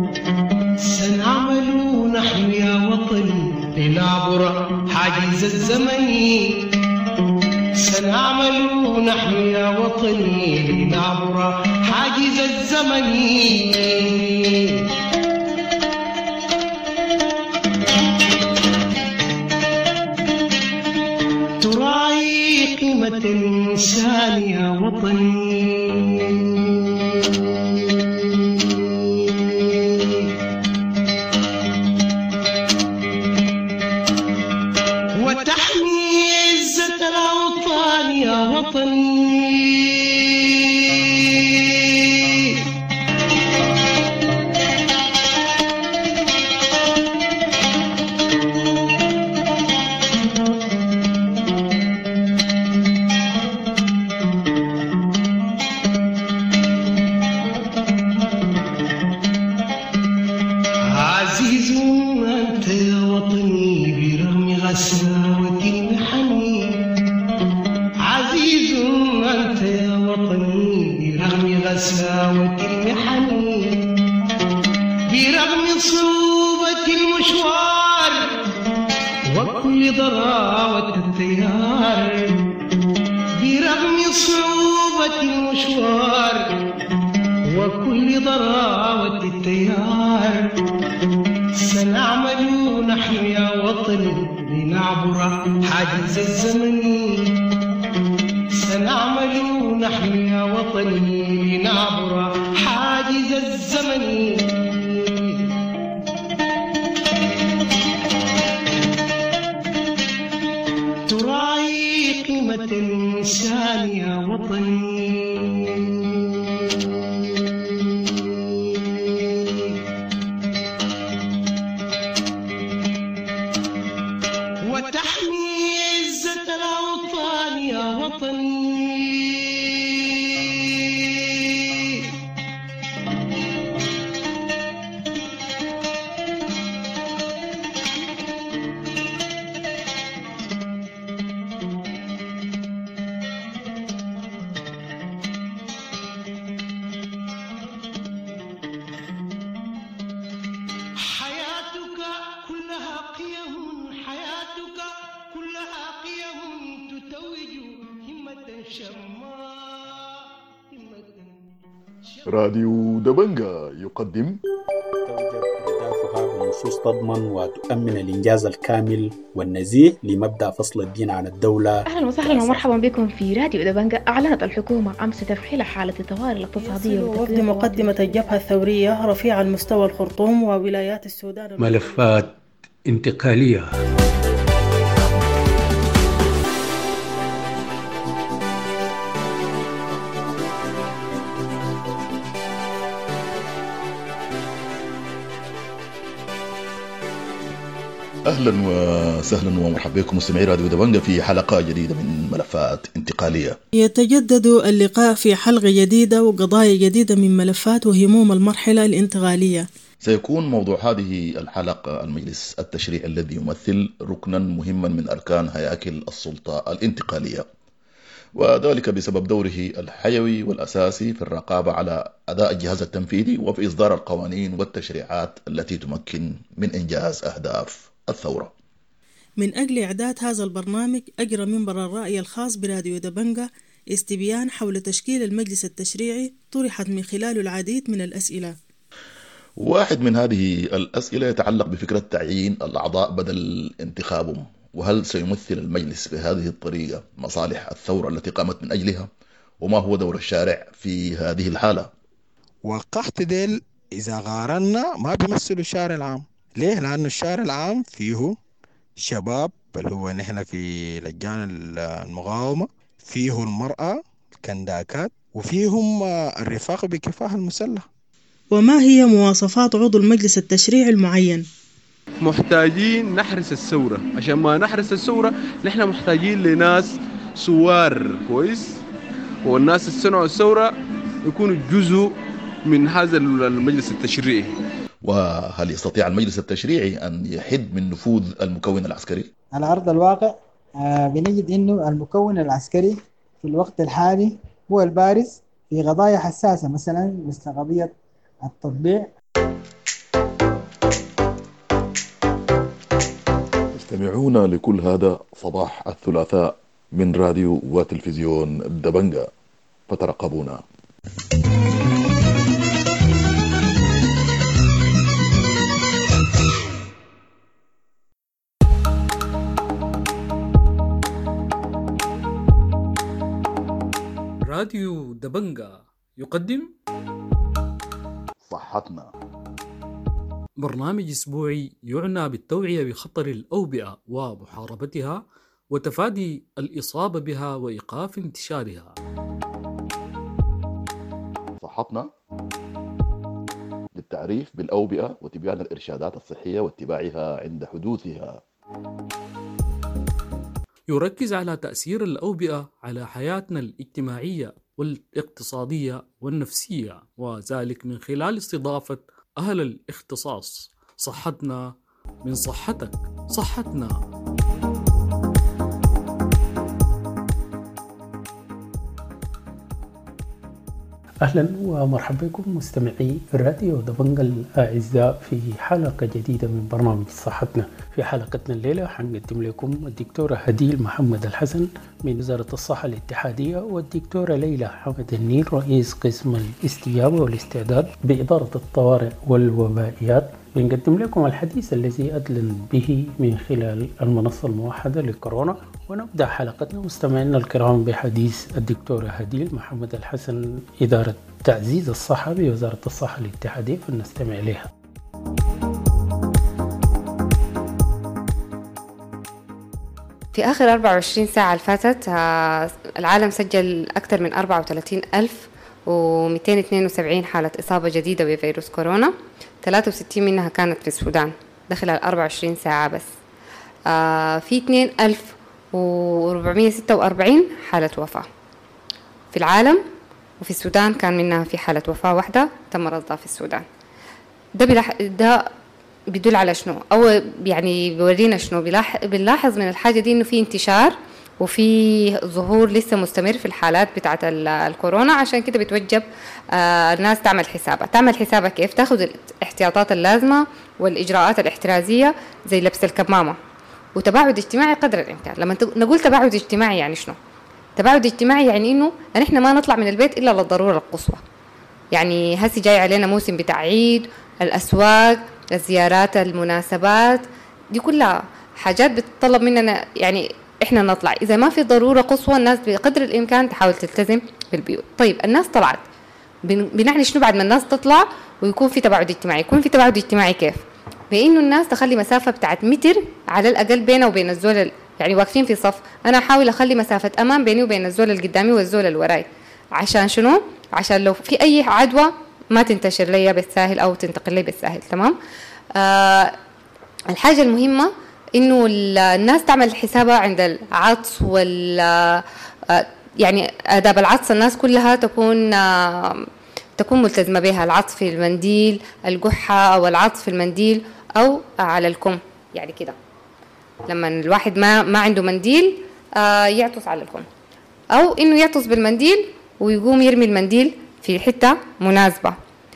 سنعمل نحن يا وطني لنعبر حاجز الزمن. سنعمل نحن يا وطني لنعبر حاجز الزمن. تراعي قيمة الإنسان يا وطني. وتحمي عزة الأوطان يا وطني. عزيز أنت يا وطني برغم غساوة المحن. عزيز أنت يا وطني برغم غساوة المحن. برغم صعوبة المشوار وكل ضراوة التيار. برغم صعوبة المشوار وكل ضراوة التيار. سنعمل نحن يا وطني لنعبر حاجز الزمن. سنعمل نحن يا وطني لنعبر حاجز الزمن. تراعي قيمة الإنسان يا وطني. وتحمي عزة الأوطان يا وطني. حياتك كلها قيم. حياتك كلها قيم تتوج همة شماء. راديو دبنجا يقدم تدافعها بنصوص تضمن وتؤمن الإنجاز الكامل والنزيه لمبدأ فصل الدين عن الدولة. أهلا وسهلا ومرحبا بكم في راديو دبنجا. أعلنت الحكومة أمس تفعيل حالة الطوارئ الاقتصادية وفد مقدمة الجبهة الثورية رفيع المستوى الخرطوم وولايات السودان. ملفات انتقالية. أهلا وسهلا ومرحبا بكم مستمعي راديو دبنجا في حلقة جديدة من ملفات انتقالية. يتجدد اللقاء في حلقة جديدة وقضايا جديدة من ملفات وهموم المرحلة الانتقالية. سيكون موضوع هذه الحلقة المجلس التشريعي الذي يمثل ركنا مهما من أركان هياكل السلطة الانتقالية، وذلك بسبب دوره الحيوي والأساسي في الرقابة على أداء الجهاز التنفيذي وفي إصدار القوانين والتشريعات التي تمكن من إنجاز أهداف الثورة. من أجل إعداد هذا البرنامج أجرى منبر الرأي الخاص براديو دبنجا استبيان حول تشكيل المجلس التشريعي طرحت من خلاله العديد من الأسئلة. واحد من هذه الأسئلة يتعلق بفكرة تعيين الأعضاء بدل انتخابهم، وهل سيمثل المجلس بهذه الطريقة مصالح الثورة التي قامت من أجلها؟ وما هو دور الشارع في هذه الحالة؟ والقحط ديل إذا قارنا ما بيمثلوا الشارع العام. ليه؟ لأنه الشارع العام فيه شباب اللي هو نحن في لجان المقاومة، فيه المرأة الكنداكات، وفيهم الرفاق بكفاح المسلح. وما هي مواصفات عضو المجلس التشريعي المعين؟ محتاجين نحرس الثورة. عشان ما نحرس الثورة نحن محتاجين لناس سوار كويس، والناس اللي صنعوا الثورة يكونوا جزء من هذا المجلس التشريعي. وهل يستطيع المجلس التشريعي أن يحد من نفوذ المكون العسكري؟ على أرض الواقع آه بنجد أنه المكون العسكري في الوقت الحالي هو البارز في قضايا حساسة، مثلا مثل قضية التطبيع. استمعونا لكل هذا صباح الثلاثاء من راديو وتلفزيون دبنجة، فترقبونا. راديو دبنجة يقدم صحتنا، برنامج أسبوعي يعنى بالتوعية بخطر الأوبئة ومحاربتها وتفادي الإصابة بها وإيقاف انتشارها. صحتنا للتعريف بالأوبئة وتبيان الإرشادات الصحية واتباعها عند حدوثها. يركز على تأثير الأوبئة على حياتنا الاجتماعية والاقتصادية والنفسية، وذلك من خلال استضافة أهل الاختصاص. صحتنا من صحتك، صحتنا. أهلا ومرحبا بكم مستمعي راديو دبنجة الأعزاء في حلقة جديدة من برنامج صحتنا. في حلقتنا الليلة حنقدم لكم الدكتورة هديل محمد الحسن من وزارة الصحة الاتحادية، والدكتورة ليلى حمد النيل رئيس قسم الاستجابة والاستعداد بإدارة الطوارئ والوبائيات. بنقدم لكم الحديث الذي أدلن به من خلال المنصة الموحدة لكورونا. ونبدأ حلقتنا مستمعينا الكرام بحديث الدكتورة هديل محمد الحسن إدارة تعزيز الصحة بوزارة الصحة الاتحادية، فلنستمع إليها. في آخر أربعة وعشرين ساعة الفاتت العالم سجل أكثر من أربعة وثلاثين ألف ومئتين واثنين وسبعين حالة إصابة جديدة بفيروس كورونا، ثلاثة وستين منها كانت في السودان ده خلال أربعة وعشرين ساعة بس. آه في اثنين ألف وأربعمئة وستة وأربعين حالة وفاة في العالم، وفي السودان كان منها في حالة وفاة واحدة تم رصدها في السودان. ده بلح... ده بيدل على شنو؟ أو يعني بيورينا شنو؟ بلاح... بنلاحظ من الحاجة دي إنه في انتشار وفي ظهور لسه مستمر في الحالات بتاعة الكورونا. عشان كده بتوجب آه الناس تعمل حسابها. تعمل حسابها كيف؟ تاخذ الاحتياطات اللازمة والإجراءات الاحترازية زي لبس الكمامة وتباعد اجتماعي قدر الإمكان. لما نقول تباعد اجتماعي يعني شنو؟ تباعد اجتماعي يعني إنه نحن ما نطلع من البيت إلا للضرورة القصوى. يعني هسي جاي علينا موسم بتاع عيد، الأسواق، الزيارات، المناسبات، دي كلها حاجات بتطلب مننا يعني إحنا نطلع. إذا ما في ضرورة قصوى الناس بقدر الإمكان تحاول تلتزم بالبيوت. طيب الناس طلعت، بنعني شنو بعد ما الناس تطلع ويكون في تباعد اجتماعي؟ يكون في تباعد اجتماعي كيف؟ بإنه الناس تخلي مسافة بتاعت متر على الأقل بينه وبين الزول، يعني واقفين في صف أنا أحاول أخلي مسافة أمان بيني وبين الزول القدامي والزول الوراي. عشان شنو؟ عشان لو في أي عدوى ما تنتشر لي بالساهل أو تنتقل لي بالساهل. تمام؟ آه الحاجة المهمة إنه الناس تعمل حسابها عند العطس وال آه يعني آداب العطس الناس كلها تكون آه تكون ملتزمة بها. العطس في المنديل، القحة أو العطس في المنديل أو على الكم، يعني كده لما الواحد ما ما عنده منديل آه يعطس على الكم، أو إنه يعطس بالمنديل ويقوم يرمي المنديل في حتة مناسبة.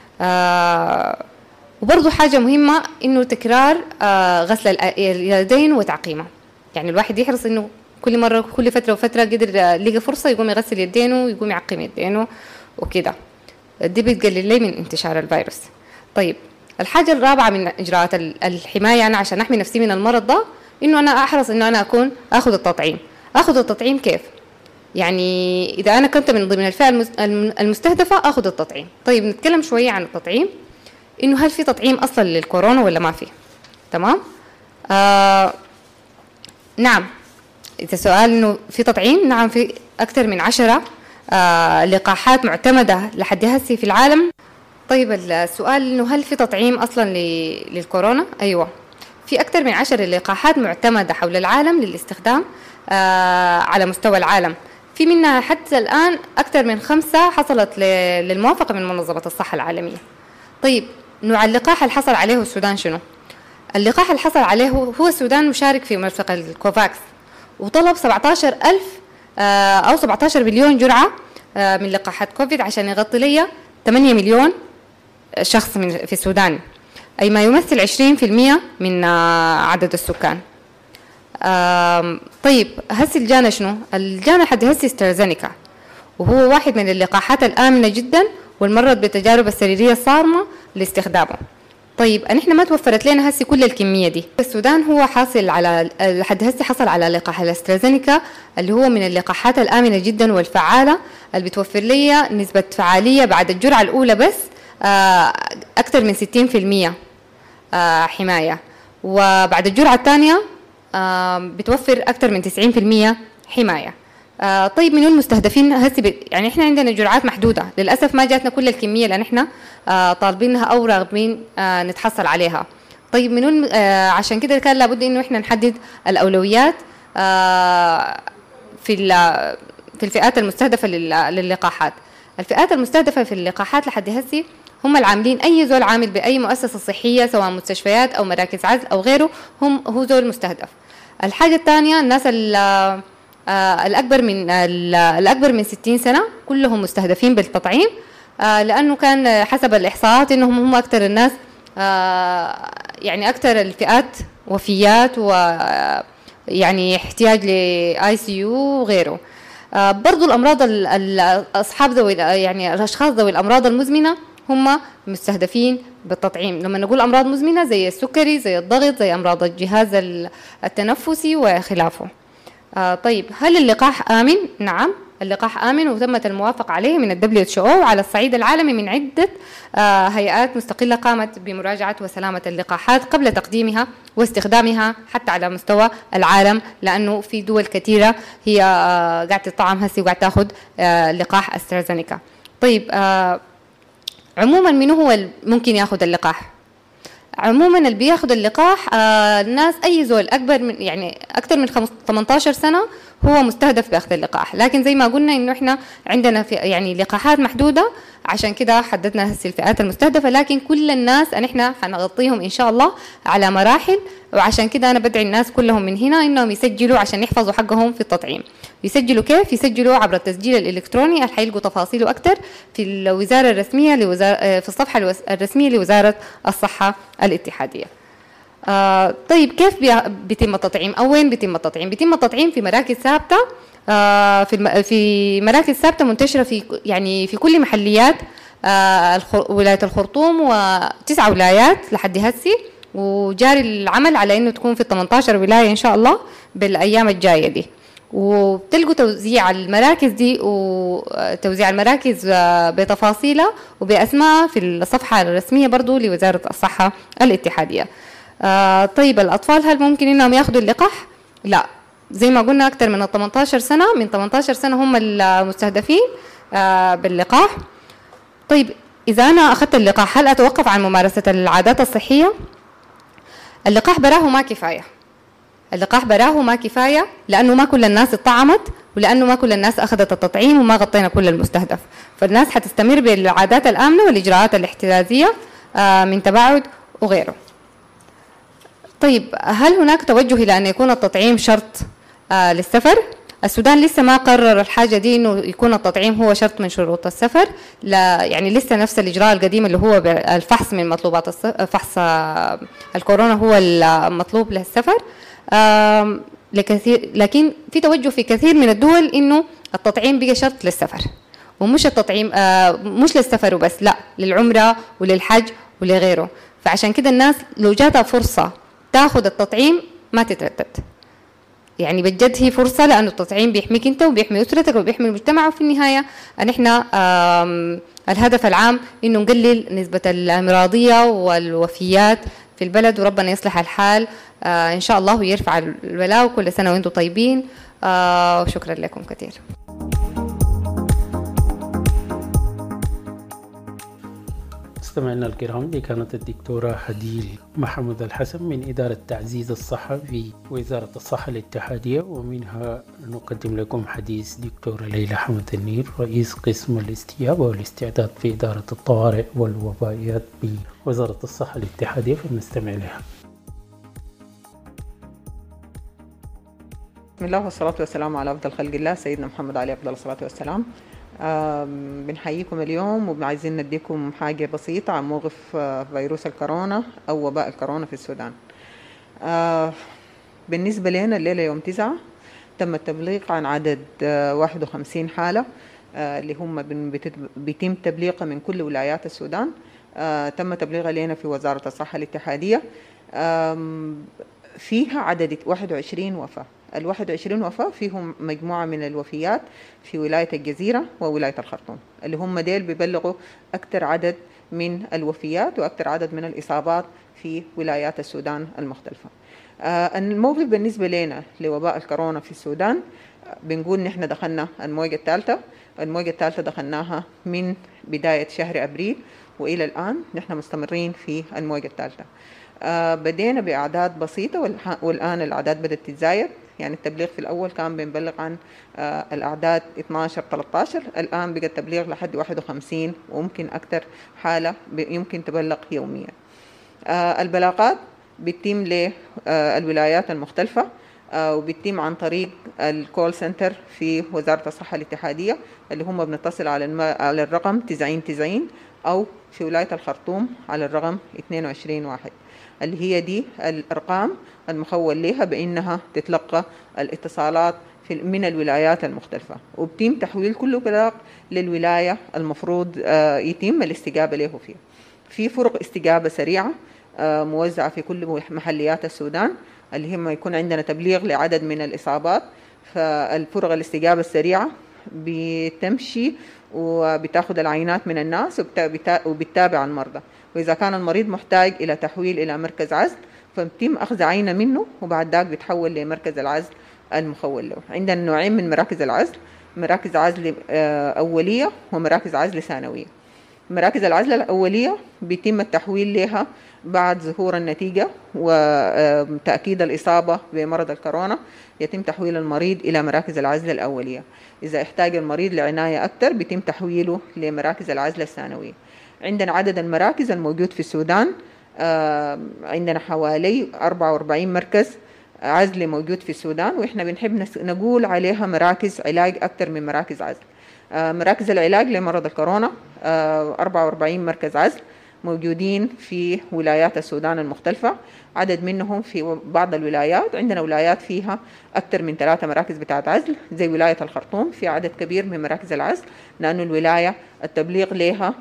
آه وبرضو حاجة مهمة إنه تكرار آه غسل اليدين وتعقيمها. يعني الواحد يحرص إنه كل مرة كل فترة وفترة قدر لقى فرصة يقوم يغسل يدينه ويقوم يعقم يدينه وكده. دي بتقلل لي من انتشار الفيروس. طيب الحاجة الرابعة من إجراءات الحماية أنا عشان أحمي نفسي من المرض ده إنه أنا أحرص إنه أنا أكون أخذ التطعيم. أخذ التطعيم كيف؟ يعني إذا أنا كنت من ضمن الفئة المستهدفة أخذ التطعيم. طيب نتكلم شوية عن التطعيم، إنه هل في تطعيم أصلا للكورونا ولا ما في؟ تمام؟ آه نعم، إذا سؤال إنه في تطعيم، نعم في أكثر من عشرة آه لقاحات معتمدة لحد هسه في العالم. طيب السؤال إنه هل في تطعيم أصلا للكورونا؟ أيوة، في أكثر من عشر لقاحات معتمدة حول العالم للاستخدام آه على مستوى العالم. في منها حتى الآن أكثر من خمسة حصلت للموافقة من منظمة الصحة العالمية. طيب نوع اللقاح اللي حصل عليه السودان شنو؟ اللقاح اللي حصل عليه هو السودان مشارك في مرفق الكوفاكس، وطلب سبعة عشر ألف آه أو سبعة عشر مليون جرعة آه من لقاحات كوفيد عشان يغطي لي ثمانية مليون شخص من في السودان، أي ما يمثل عشرين بالمئة من آه عدد السكان. طيب هسي الجانا شنو؟ الجانا حد هسي استرازينيكا، وهو واحد من اللقاحات الآمنة جدا والمرت بالتجارب السريرية الصارمة لاستخدامه. طيب نحن ما توفرت لنا هسي كل الكمية دي. السودان هو حاصل على لحد هسي حصل على لقاح الاسترازينيكا اللي هو من اللقاحات الآمنة جدا والفعالة اللي بتوفر لي نسبة فعالية بعد الجرعة الأولى بس أكثر من ستين بالمئة حماية، وبعد الجرعة الثانية بتوفر أكثر من تسعين بالمئة حماية. طيب منو المستهدفين هسي؟ يعني إحنا عندنا جرعات محدودة، للأسف ما جاتنا كل الكمية لأن إحنا طالبينها أو راغبين نتحصل عليها. طيب منو؟ عشان كده كان لابد إنه إحنا نحدد الأولويات في في الفئات المستهدفة للقاحات. الفئات المستهدفة في اللقاحات لحد هسي هم العاملين، أي زول عامل بأي مؤسسة صحية سواء مستشفيات أو مراكز عزل أو غيره، هم هو زول مستهدف. الحاجة الثانية الناس الأكبر من الأكبر من ستين سنة كلهم مستهدفين بالتطعيم، لأنه كان حسب الإحصاءات إنهم هم أكثر الناس، يعني أكثر الفئات وفيات ويعني احتياج لآي سي يو وغيره. برضو الأمراض الأصحاب ذوي يعني الأشخاص ذوي الأمراض المزمنة هم مستهدفين بالتطعيم. لما نقول أمراض مزمنة زي السكري، زي الضغط، زي أمراض الجهاز التنفسي وخلافه. آه طيب هل اللقاح آمن؟ نعم اللقاح آمن وتمت الموافقة عليه من ال دبليو إتش أو على الصعيد العالمي من عدة آه هيئات مستقلة قامت بمراجعة وسلامة اللقاحات قبل تقديمها واستخدامها حتى على مستوى العالم، لأنه في دول كثيرة هي آه قاعدة تطعم هسي وقاعدة تاخذ آه لقاح أسترازينيكا. طيب آه عموما من هو ممكن ياخذ اللقاح؟ عموما اللي بياخذ اللقاح آه الناس اي زول اكبر من يعني اكثر من ثمانية عشر سنه هو مستهدف باخذ اللقاح، لكن زي ما قلنا انه احنا عندنا في يعني لقاحات محدوده، عشان كده حددنا هسه الفئات المستهدفه، لكن كل الناس احنا حنغطيهم ان شاء الله على مراحل، وعشان كده انا بدعي الناس كلهم من هنا انهم يسجلوا عشان يحفظوا حقهم في التطعيم. يسجلوا كيف؟ يسجلوا عبر التسجيل الالكتروني اللي حيلقوا تفاصيله اكثر في الوزاره الرسميه لوزاره في الصفحه الرسميه لوزاره الصحه الاتحاديه. آه طيب كيف بيتم التطعيم او وين بيتم التطعيم؟ بيتم التطعيم في مراكز ثابته، آه في في مراكز ثابته منتشره في يعني في كل محليات آه ولايه الخرطوم وتسع ولايات لحد هسي، وجاري العمل على انه تكون في ثمانية عشر ولايه ان شاء الله بالايام الجايه دي. وبتلقوا توزيع المراكز دي وتوزيع المراكز بتفاصيلها وبأسماء في الصفحة الرسمية برضو لوزارة الصحة الاتحادية. آه طيب الأطفال هل ممكن إنهم ياخدوا اللقاح؟ لا، زي ما قلنا أكثر من ثمانية عشر سنة، من ثمانية عشر سنة هم المستهدفين آه باللقاح. طيب إذا أنا أخذت اللقاح هل أتوقف عن ممارسة العادات الصحية؟ اللقاح براه ما كفاية، اللقاح براه ما كفاية لأنه ما كل الناس اتطعمت، ولأنه ما كل الناس أخذت التطعيم وما غطينا كل المستهدف، فالناس حتستمر بالعادات الآمنة والإجراءات الاحترازية من تباعد وغيره. طيب هل هناك توجه إلى أن يكون التطعيم شرط للسفر؟ السودان لسه ما قرر الحاجة دي إنه يكون التطعيم هو شرط من شروط السفر، لا يعني لسه نفس الإجراء القديم اللي هو الفحص من مطلوبات فحص الكورونا هو المطلوب للسفر. لكثير لكن في توجه في كثير من الدول إنه التطعيم بقى شرط للسفر، ومش التطعيم مش للسفر وبس، لا للعمرة وللحج ولغيره. فعشان كده الناس لو جاتها فرصة تاخذ التطعيم ما تتردد. يعني بجد هي فرصة، لأنه التطعيم بيحميك أنت وبيحمي أسرتك وبيحمي المجتمع، وفي النهاية أن إحنا الهدف العام إنه نقلل نسبة الأمراضية والوفيات في البلد، وربنا يصلح الحال إن شاء الله ويرفع البلاء. وكل سنة وأنتم طيبين، وشكرا لكم كثير. مستمعينا الكرام، دي كانت الدكتورة هديل محمد الحسن من إدارة تعزيز الصحة في وزارة الصحة الاتحادية، ومنها نقدم لكم حديث دكتورة ليلى حمد النير رئيس قسم الاستجابة والاستعداد في إدارة الطوارئ والوبائيات بوزارة الصحة الاتحادية، فنستمع لها. بسم الله والصلاة والسلام على أفضل خلق الله سيدنا محمد عليه أفضل الصلاة والسلام. بنحييكم اليوم وعايزين نديكم حاجة بسيطة عن موقف فيروس الكورونا أو وباء الكورونا في السودان. بالنسبة لنا الليلة يوم تسعة تم التبليغ عن عدد واحد وخمسين حالة اللي هم بيتم تبليغها من كل ولايات السودان. تم تبليغها لنا في وزارة الصحة الاتحادية، فيها عدد واحد وعشرين وفاة. ال واحد وعشرين وفاة فيهم مجموعة من الوفيات في ولاية الجزيرة وولاية الخرطوم، اللي هم ديل بيبلغوا أكثر عدد من الوفيات وأكثر عدد من الإصابات في ولايات السودان المختلفة. آه الموقف بالنسبة لنا لوباء الكورونا في السودان، بنقول نحن دخلنا الموجة الثالثة. الموجة الثالثة دخلناها من بداية شهر أبريل وإلى الآن نحن مستمرين في الموجة الثالثة. آه بدينا بأعداد بسيطة والآن الأعداد بدأت تتزايد. يعني التبليغ في الأول كان بنبلغ عن آه الأعداد اثناشر ثلاثة عشر، الآن بقى التبليغ لحد واحد وخمسين وممكن أكثر حالة يمكن تبلغ يوميا. آه البلاغات بتتم للولايات المختلفة آه وبتتم عن طريق الكول سنتر في وزارة الصحة الاتحادية، اللي هم بنتصل على الم... على الرقم تسعين تسعين، أو في ولاية الخرطوم على الرقم اثنين وعشرين واحد، اللي هي دي الأرقام المخول لها بأنها تتلقى الاتصالات في من الولايات المختلفة، وبتم تحويل كل بلاغ للولاية المفروض يتم الاستجابة له فيه. في فرق استجابة سريعة موزعة في كل محليات السودان، اللي هم يكون عندنا تبليغ لعدد من الإصابات، فالفرق الاستجابة السريعة بتمشي وبتاخذ العينات من الناس وبتتابع المرضى، وإذا كان المريض محتاج إلى تحويل إلى مركز عزل فبتم أخذ عينة منه وبعد ذلك بتحول لمركز العزل المخول له. عندنا نوعين من مراكز العزل، مراكز عزل أولية ومراكز عزل ثانوية. مراكز العزل الأولية بيتم التحويل لها بعد ظهور النتيجة وتأكيد الإصابة بمرض الكورونا، يتم تحويل المريض إلى مراكز العزل الأولية. إذا احتاج المريض لعناية أكثر بيتم تحويله لمراكز العزل الثانوية. عندنا عدد المراكز الموجود في السودان، عندنا حوالي أربعة وأربعين مركز عزل موجود في السودان، وإحنا بنحب نقول عليها مراكز علاج أكثر من مراكز عزل. مراكز العلاج لمرض الكورونا أربعة وأربعين مركز عزل موجودين في ولايات السودان المختلفة، عدد منهم في بعض الولايات. عندنا ولايات فيها أكثر من ثلاثة مراكز بتاعت عزل، زي ولاية الخرطوم في عدد كبير من مراكز العزل، لأنه الولاية التبليغ لها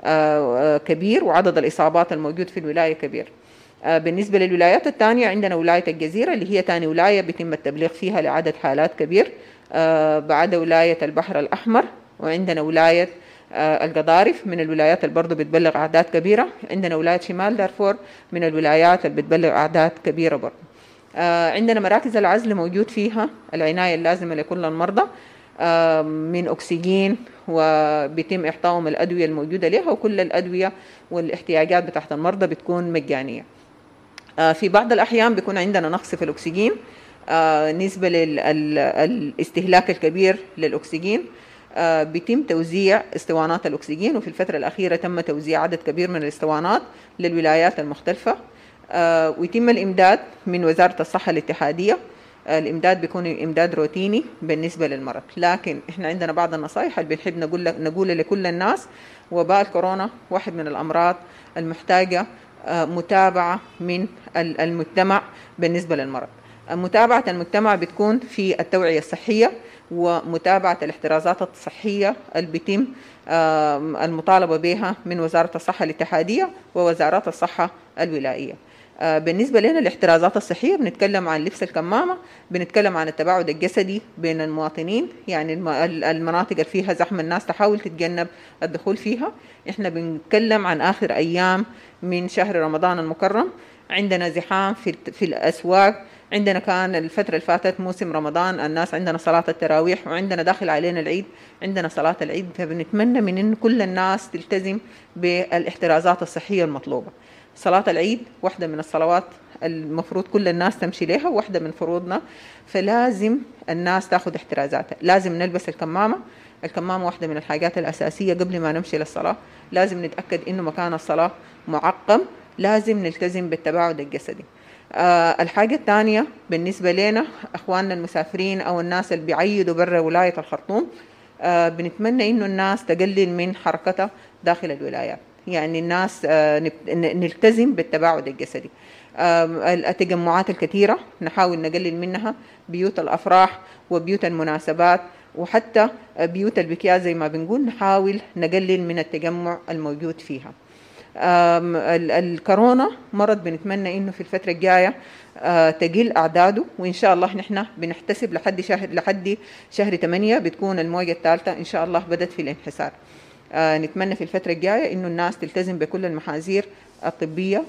كبير وعدد الإصابات الموجود في الولاية كبير. بالنسبة للولايات الثانية عندنا ولاية الجزيرة اللي هي ثاني ولاية بيتم التبليغ فيها لعدد حالات كبير، بعد ولاية البحر الأحمر، وعندنا ولاية القضارف من الولايات اللي برضو بتبلغ أعداد كبيرة. عندنا ولاية شمال دارفور من الولايات اللي بتبلغ أعداد كبيرة برضو. عندنا مراكز العزل موجود فيها العناية اللازمة لكل المرضى من أكسجين، وبيتم إعطائهم الأدوية الموجودة لها، وكل الأدوية والاحتياجات بتاعت المرضى بتكون مجانية. في بعض الأحيان بيكون عندنا نقص في الأكسجين نسبة للاستهلاك الكبير للأكسجين، بيتم توزيع اسطوانات الأكسجين، وفي الفترة الأخيرة تم توزيع عدد كبير من الاسطوانات للولايات المختلفة، ويتم الإمداد من وزارة الصحة الاتحادية. الإمداد بيكون إمداد روتيني بالنسبة للمرض، لكن إحنا عندنا بعض النصائح اللي بنحب نقول نقول لكل الناس. وباء الكورونا واحد من الأمراض المحتاجة متابعة من المجتمع بالنسبة للمرض. متابعة المجتمع بتكون في التوعية الصحية ومتابعة الاحترازات الصحية اللي بيتم المطالبة بها من وزارة الصحة الاتحادية ووزارات الصحة الولائية. بالنسبة لنا الاحترازات الصحية بنتكلم عن لبس الكمامة، بنتكلم عن التباعد الجسدي بين المواطنين، يعني المناطق اللي فيها زحمة الناس تحاول تتجنب الدخول فيها. احنا بنتكلم عن آخر أيام من شهر رمضان المكرم، عندنا زحام في في الأسواق، عندنا كان الفترة اللي فاتت موسم رمضان الناس عندنا صلاة التراويح، وعندنا داخل علينا العيد عندنا صلاة العيد. فبنتمنى من إن كل الناس تلتزم بالاحترازات الصحية المطلوبة. صلاة العيد واحدة من الصلوات المفروض كل الناس تمشي لها، واحدة من فروضنا، فلازم الناس تاخد احترازاتها. لازم نلبس الكمامة، الكمامة واحدة من الحاجات الأساسية قبل ما نمشي للصلاة. لازم نتأكد إنه مكان الصلاة معقم، لازم نلتزم بالتباعد الجسدي. آه الحاجة الثانية بالنسبة لنا أخواننا المسافرين أو الناس اللي بيعيدوا برا ولاية الخرطوم، آه بنتمنى إنه الناس تقلل من حركتها داخل الولايات، يعني الناس آه نلتزم بالتباعد الجسدي. آه التجمعات الكثيرة نحاول نقلل منها، بيوت الأفراح وبيوت المناسبات وحتى بيوت البكيات زي ما بنقول نحاول نقلل من التجمع الموجود فيها. الكورونا مرض بنتمنى انه في الفتره الجايه تقل اعداده، وان شاء الله نحن بنحتسب لحد شهر لحد شهر ثمانية بتكون الموجه الثالثه ان شاء الله بدت في الانحسار. نتمنى في الفتره الجايه انه الناس تلتزم بكل المحاذير الطبيه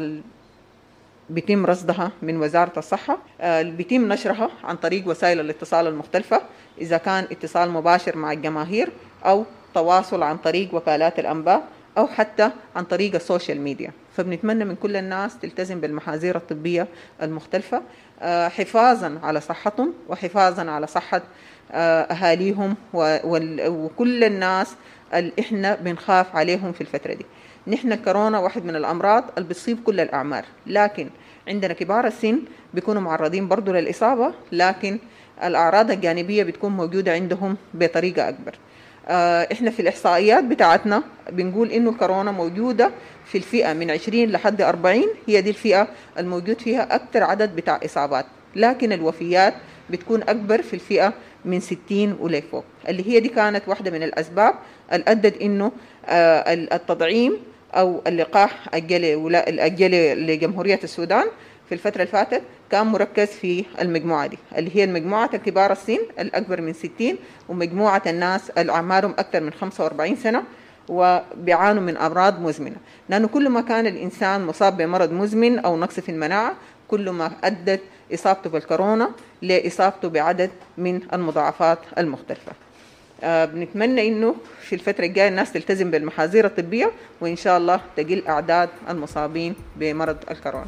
بيتم رصدها من وزاره الصحه، بيتم نشرها عن طريق وسائل الاتصال المختلفه، اذا كان اتصال مباشر مع الجماهير او تواصل عن طريق وكالات الانباء أو حتى عن طريق السوشيال ميديا. فبنتمنى من كل الناس تلتزم بالمحاذير الطبية المختلفة حفاظا على صحتهم وحفاظا على صحة أهاليهم وكل الناس اللي إحنا بنخاف عليهم في الفترة دي. نحن الكورونا واحد من الأمراض اللي بتصيب كل الأعمار، لكن عندنا كبار السن بيكونوا معرضين برضو للإصابة، لكن الأعراض الجانبية بتكون موجودة عندهم بطريقة أكبر. احنا في الاحصائيات بتاعتنا بنقول انه الكورونا موجوده في الفئه من عشرين لحد أربعين، هي دي الفئه الموجود فيها اكثر عدد بتاع اصابات، لكن الوفيات بتكون اكبر في الفئه من ستين ولفوق، اللي هي دي كانت واحده من الاسباب اللي ادت انه التطعيم او اللقاح الاجلي لجمهوريه السودان في الفتره اللي فاتت كان مركز في المجموعة دي، اللي هي المجموعة الكبار السن الأكبر من ستين، ومجموعة الناس اللي أعمارهم أكثر من خمسة وأربعين سنة وبيعانوا من أمراض مزمنة، لأنه كل ما كان الإنسان مصاب بمرض مزمن أو نقص في المناعة كل ما أدت إصابته بالكورونا لإصابته بعدد من المضاعفات المختلفة. آه بنتمنى إنه في الفترة الجاية الناس تلتزم بالمحاذير الطبية، وإن شاء الله تقل أعداد المصابين بمرض الكورونا.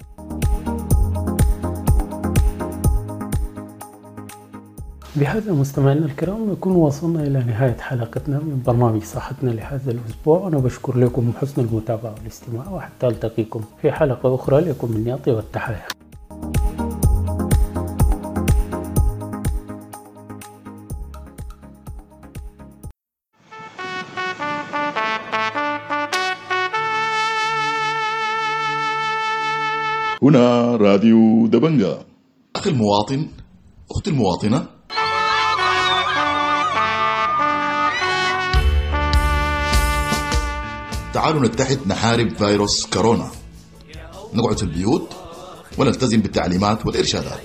بهذا مستمعينا الكرام نكون وصلنا إلى نهاية حلقتنا من برنامج صحتنا لهذا الأسبوع، وأنا بشكر لكم حسن المتابعة والاستماع، وحتى ألتقيكم في حلقة أخرى. لكم مني أطيب التحايا. هنا راديو دبنجة. أخي المواطن، أختي المواطنة، تعالوا نتحد نحارب فيروس كورونا، نقعد في البيوت ونلتزم بالتعليمات والإرشادات.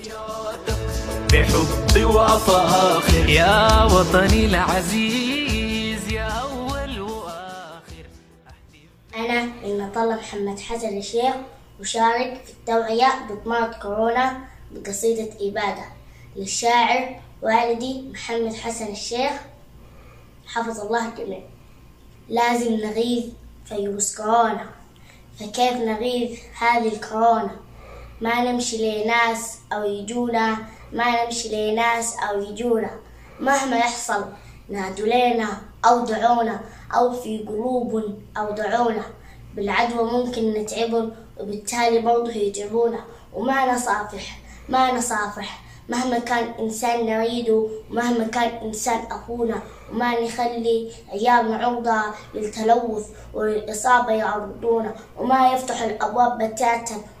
بحب وفاخر يا وطني العزيز يا أول وآخر. أنا المطلب محمد حسن الشيخ، أشارك في التوعية بمرض كورونا بقصيدة إبادة للشاعر والدي محمد حسن الشيخ حفظ الله الجميع. لازم نغيظ فيروس كورونا، فكيف نغيظ هذه الكورونا؟ ما نمشي لناس أو يجونا، ما نمشي لناس أو يجونا، مهما يحصل نادوا لنا أو دعونا، أو في قلوب أو دعونا، بالعدوى ممكن نتعبهم وبالتالي برضه يتعبونا، وما نصافح ما نصافح مهما كان إنسان نريده، ومهما كان إنسان أخونا، وما نخلي أيام عرضة للتلوث وللإصابة يعرضونا، وما يفتح الأبواب بتاتا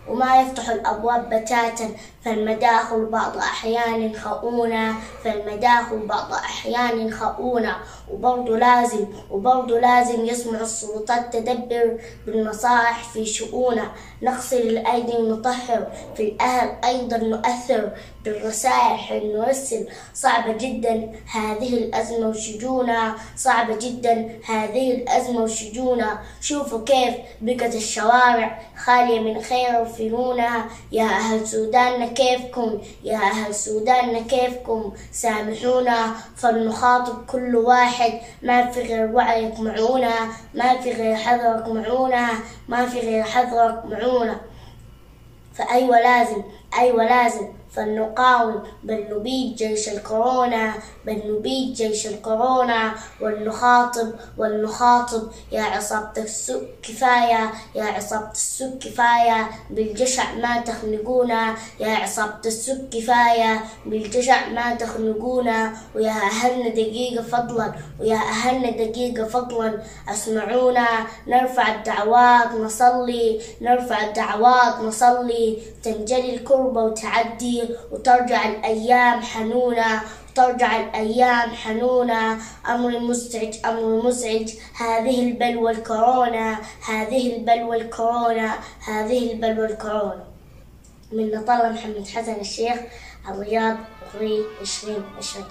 وما يفتح الأبواب بتاتا، فالمداخل بعض أحيان خؤونة، فالمداخل بعض أحيان خؤونة. وبرضه لازم وبرضه لازم يسمع السلطات تدبر بالنصائح في شؤونه. نغسل الأيدي ونطهر، في الأهل أيضا نؤثر، بالرسائل نرسل. صعبة جدا هذه الأزمة وشجونها، صعبة جدا هذه الأزمة وشجونها. شوفوا كيف بقت الشوارع خالية من خير وفنونها. يا أهل سوداننا كيفكم، يا أهل سوداننا كيفكم، سامحونا فلنخاطب كل واحد. ما في غير وعيك معونا، ما في غير حذرك معونا، ما في غير حذرك معونا. فأيوة لازم أيوة لازم فلنقاوم، بل نبيد جيش الكورونا، بل نبيد جيش الكورونا. ولنخاطب ولنخاطب يا عصابة السوء كفاية، يا عصابة السوء كفاية، بالجشع ما تخنقونا. يا عصابة السوء كفاية، بالجشع ما تخنقونا. ويا أهلنا دقيقة فضلا، ويا أهلنا دقيقة فضلا اسمعونا. نرفع الدعوات نصلي، نرفع الدعوات نصلي. تنجلي الكربة وتعدي، وترجع الأيام حنونة، ترجع الأيام حنونة. أمر مزعج أمر مزعج هذه البلوى الكورونا، هذه البلوى الكورونا، هذه البلوى الكورونا. من طلع محمد حسن الشيخ، الرياض، أغري عشرين عشرين.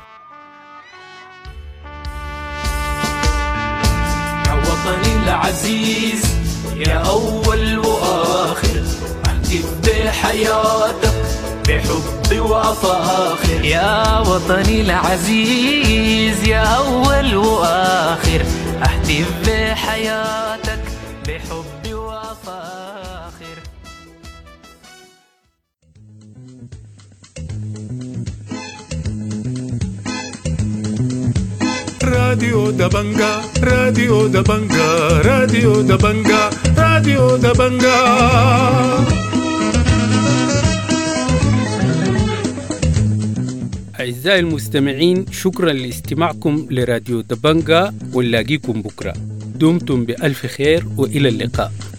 يا وطني العزيز يا أول وآخر، أهتف بحياتك بحب وفاخر. يا وطني العزيز يا أول وآخر، أهتف بحياتك بحب وفاخر. راديو دبنجا راديو دبنجا راديو دبنجا راديو دبنجا. أعزائي المستمعين، شكرا لاستماعكم لراديو دبنجا، ونلاقيكم بكرة. دمتم بألف خير وإلى اللقاء.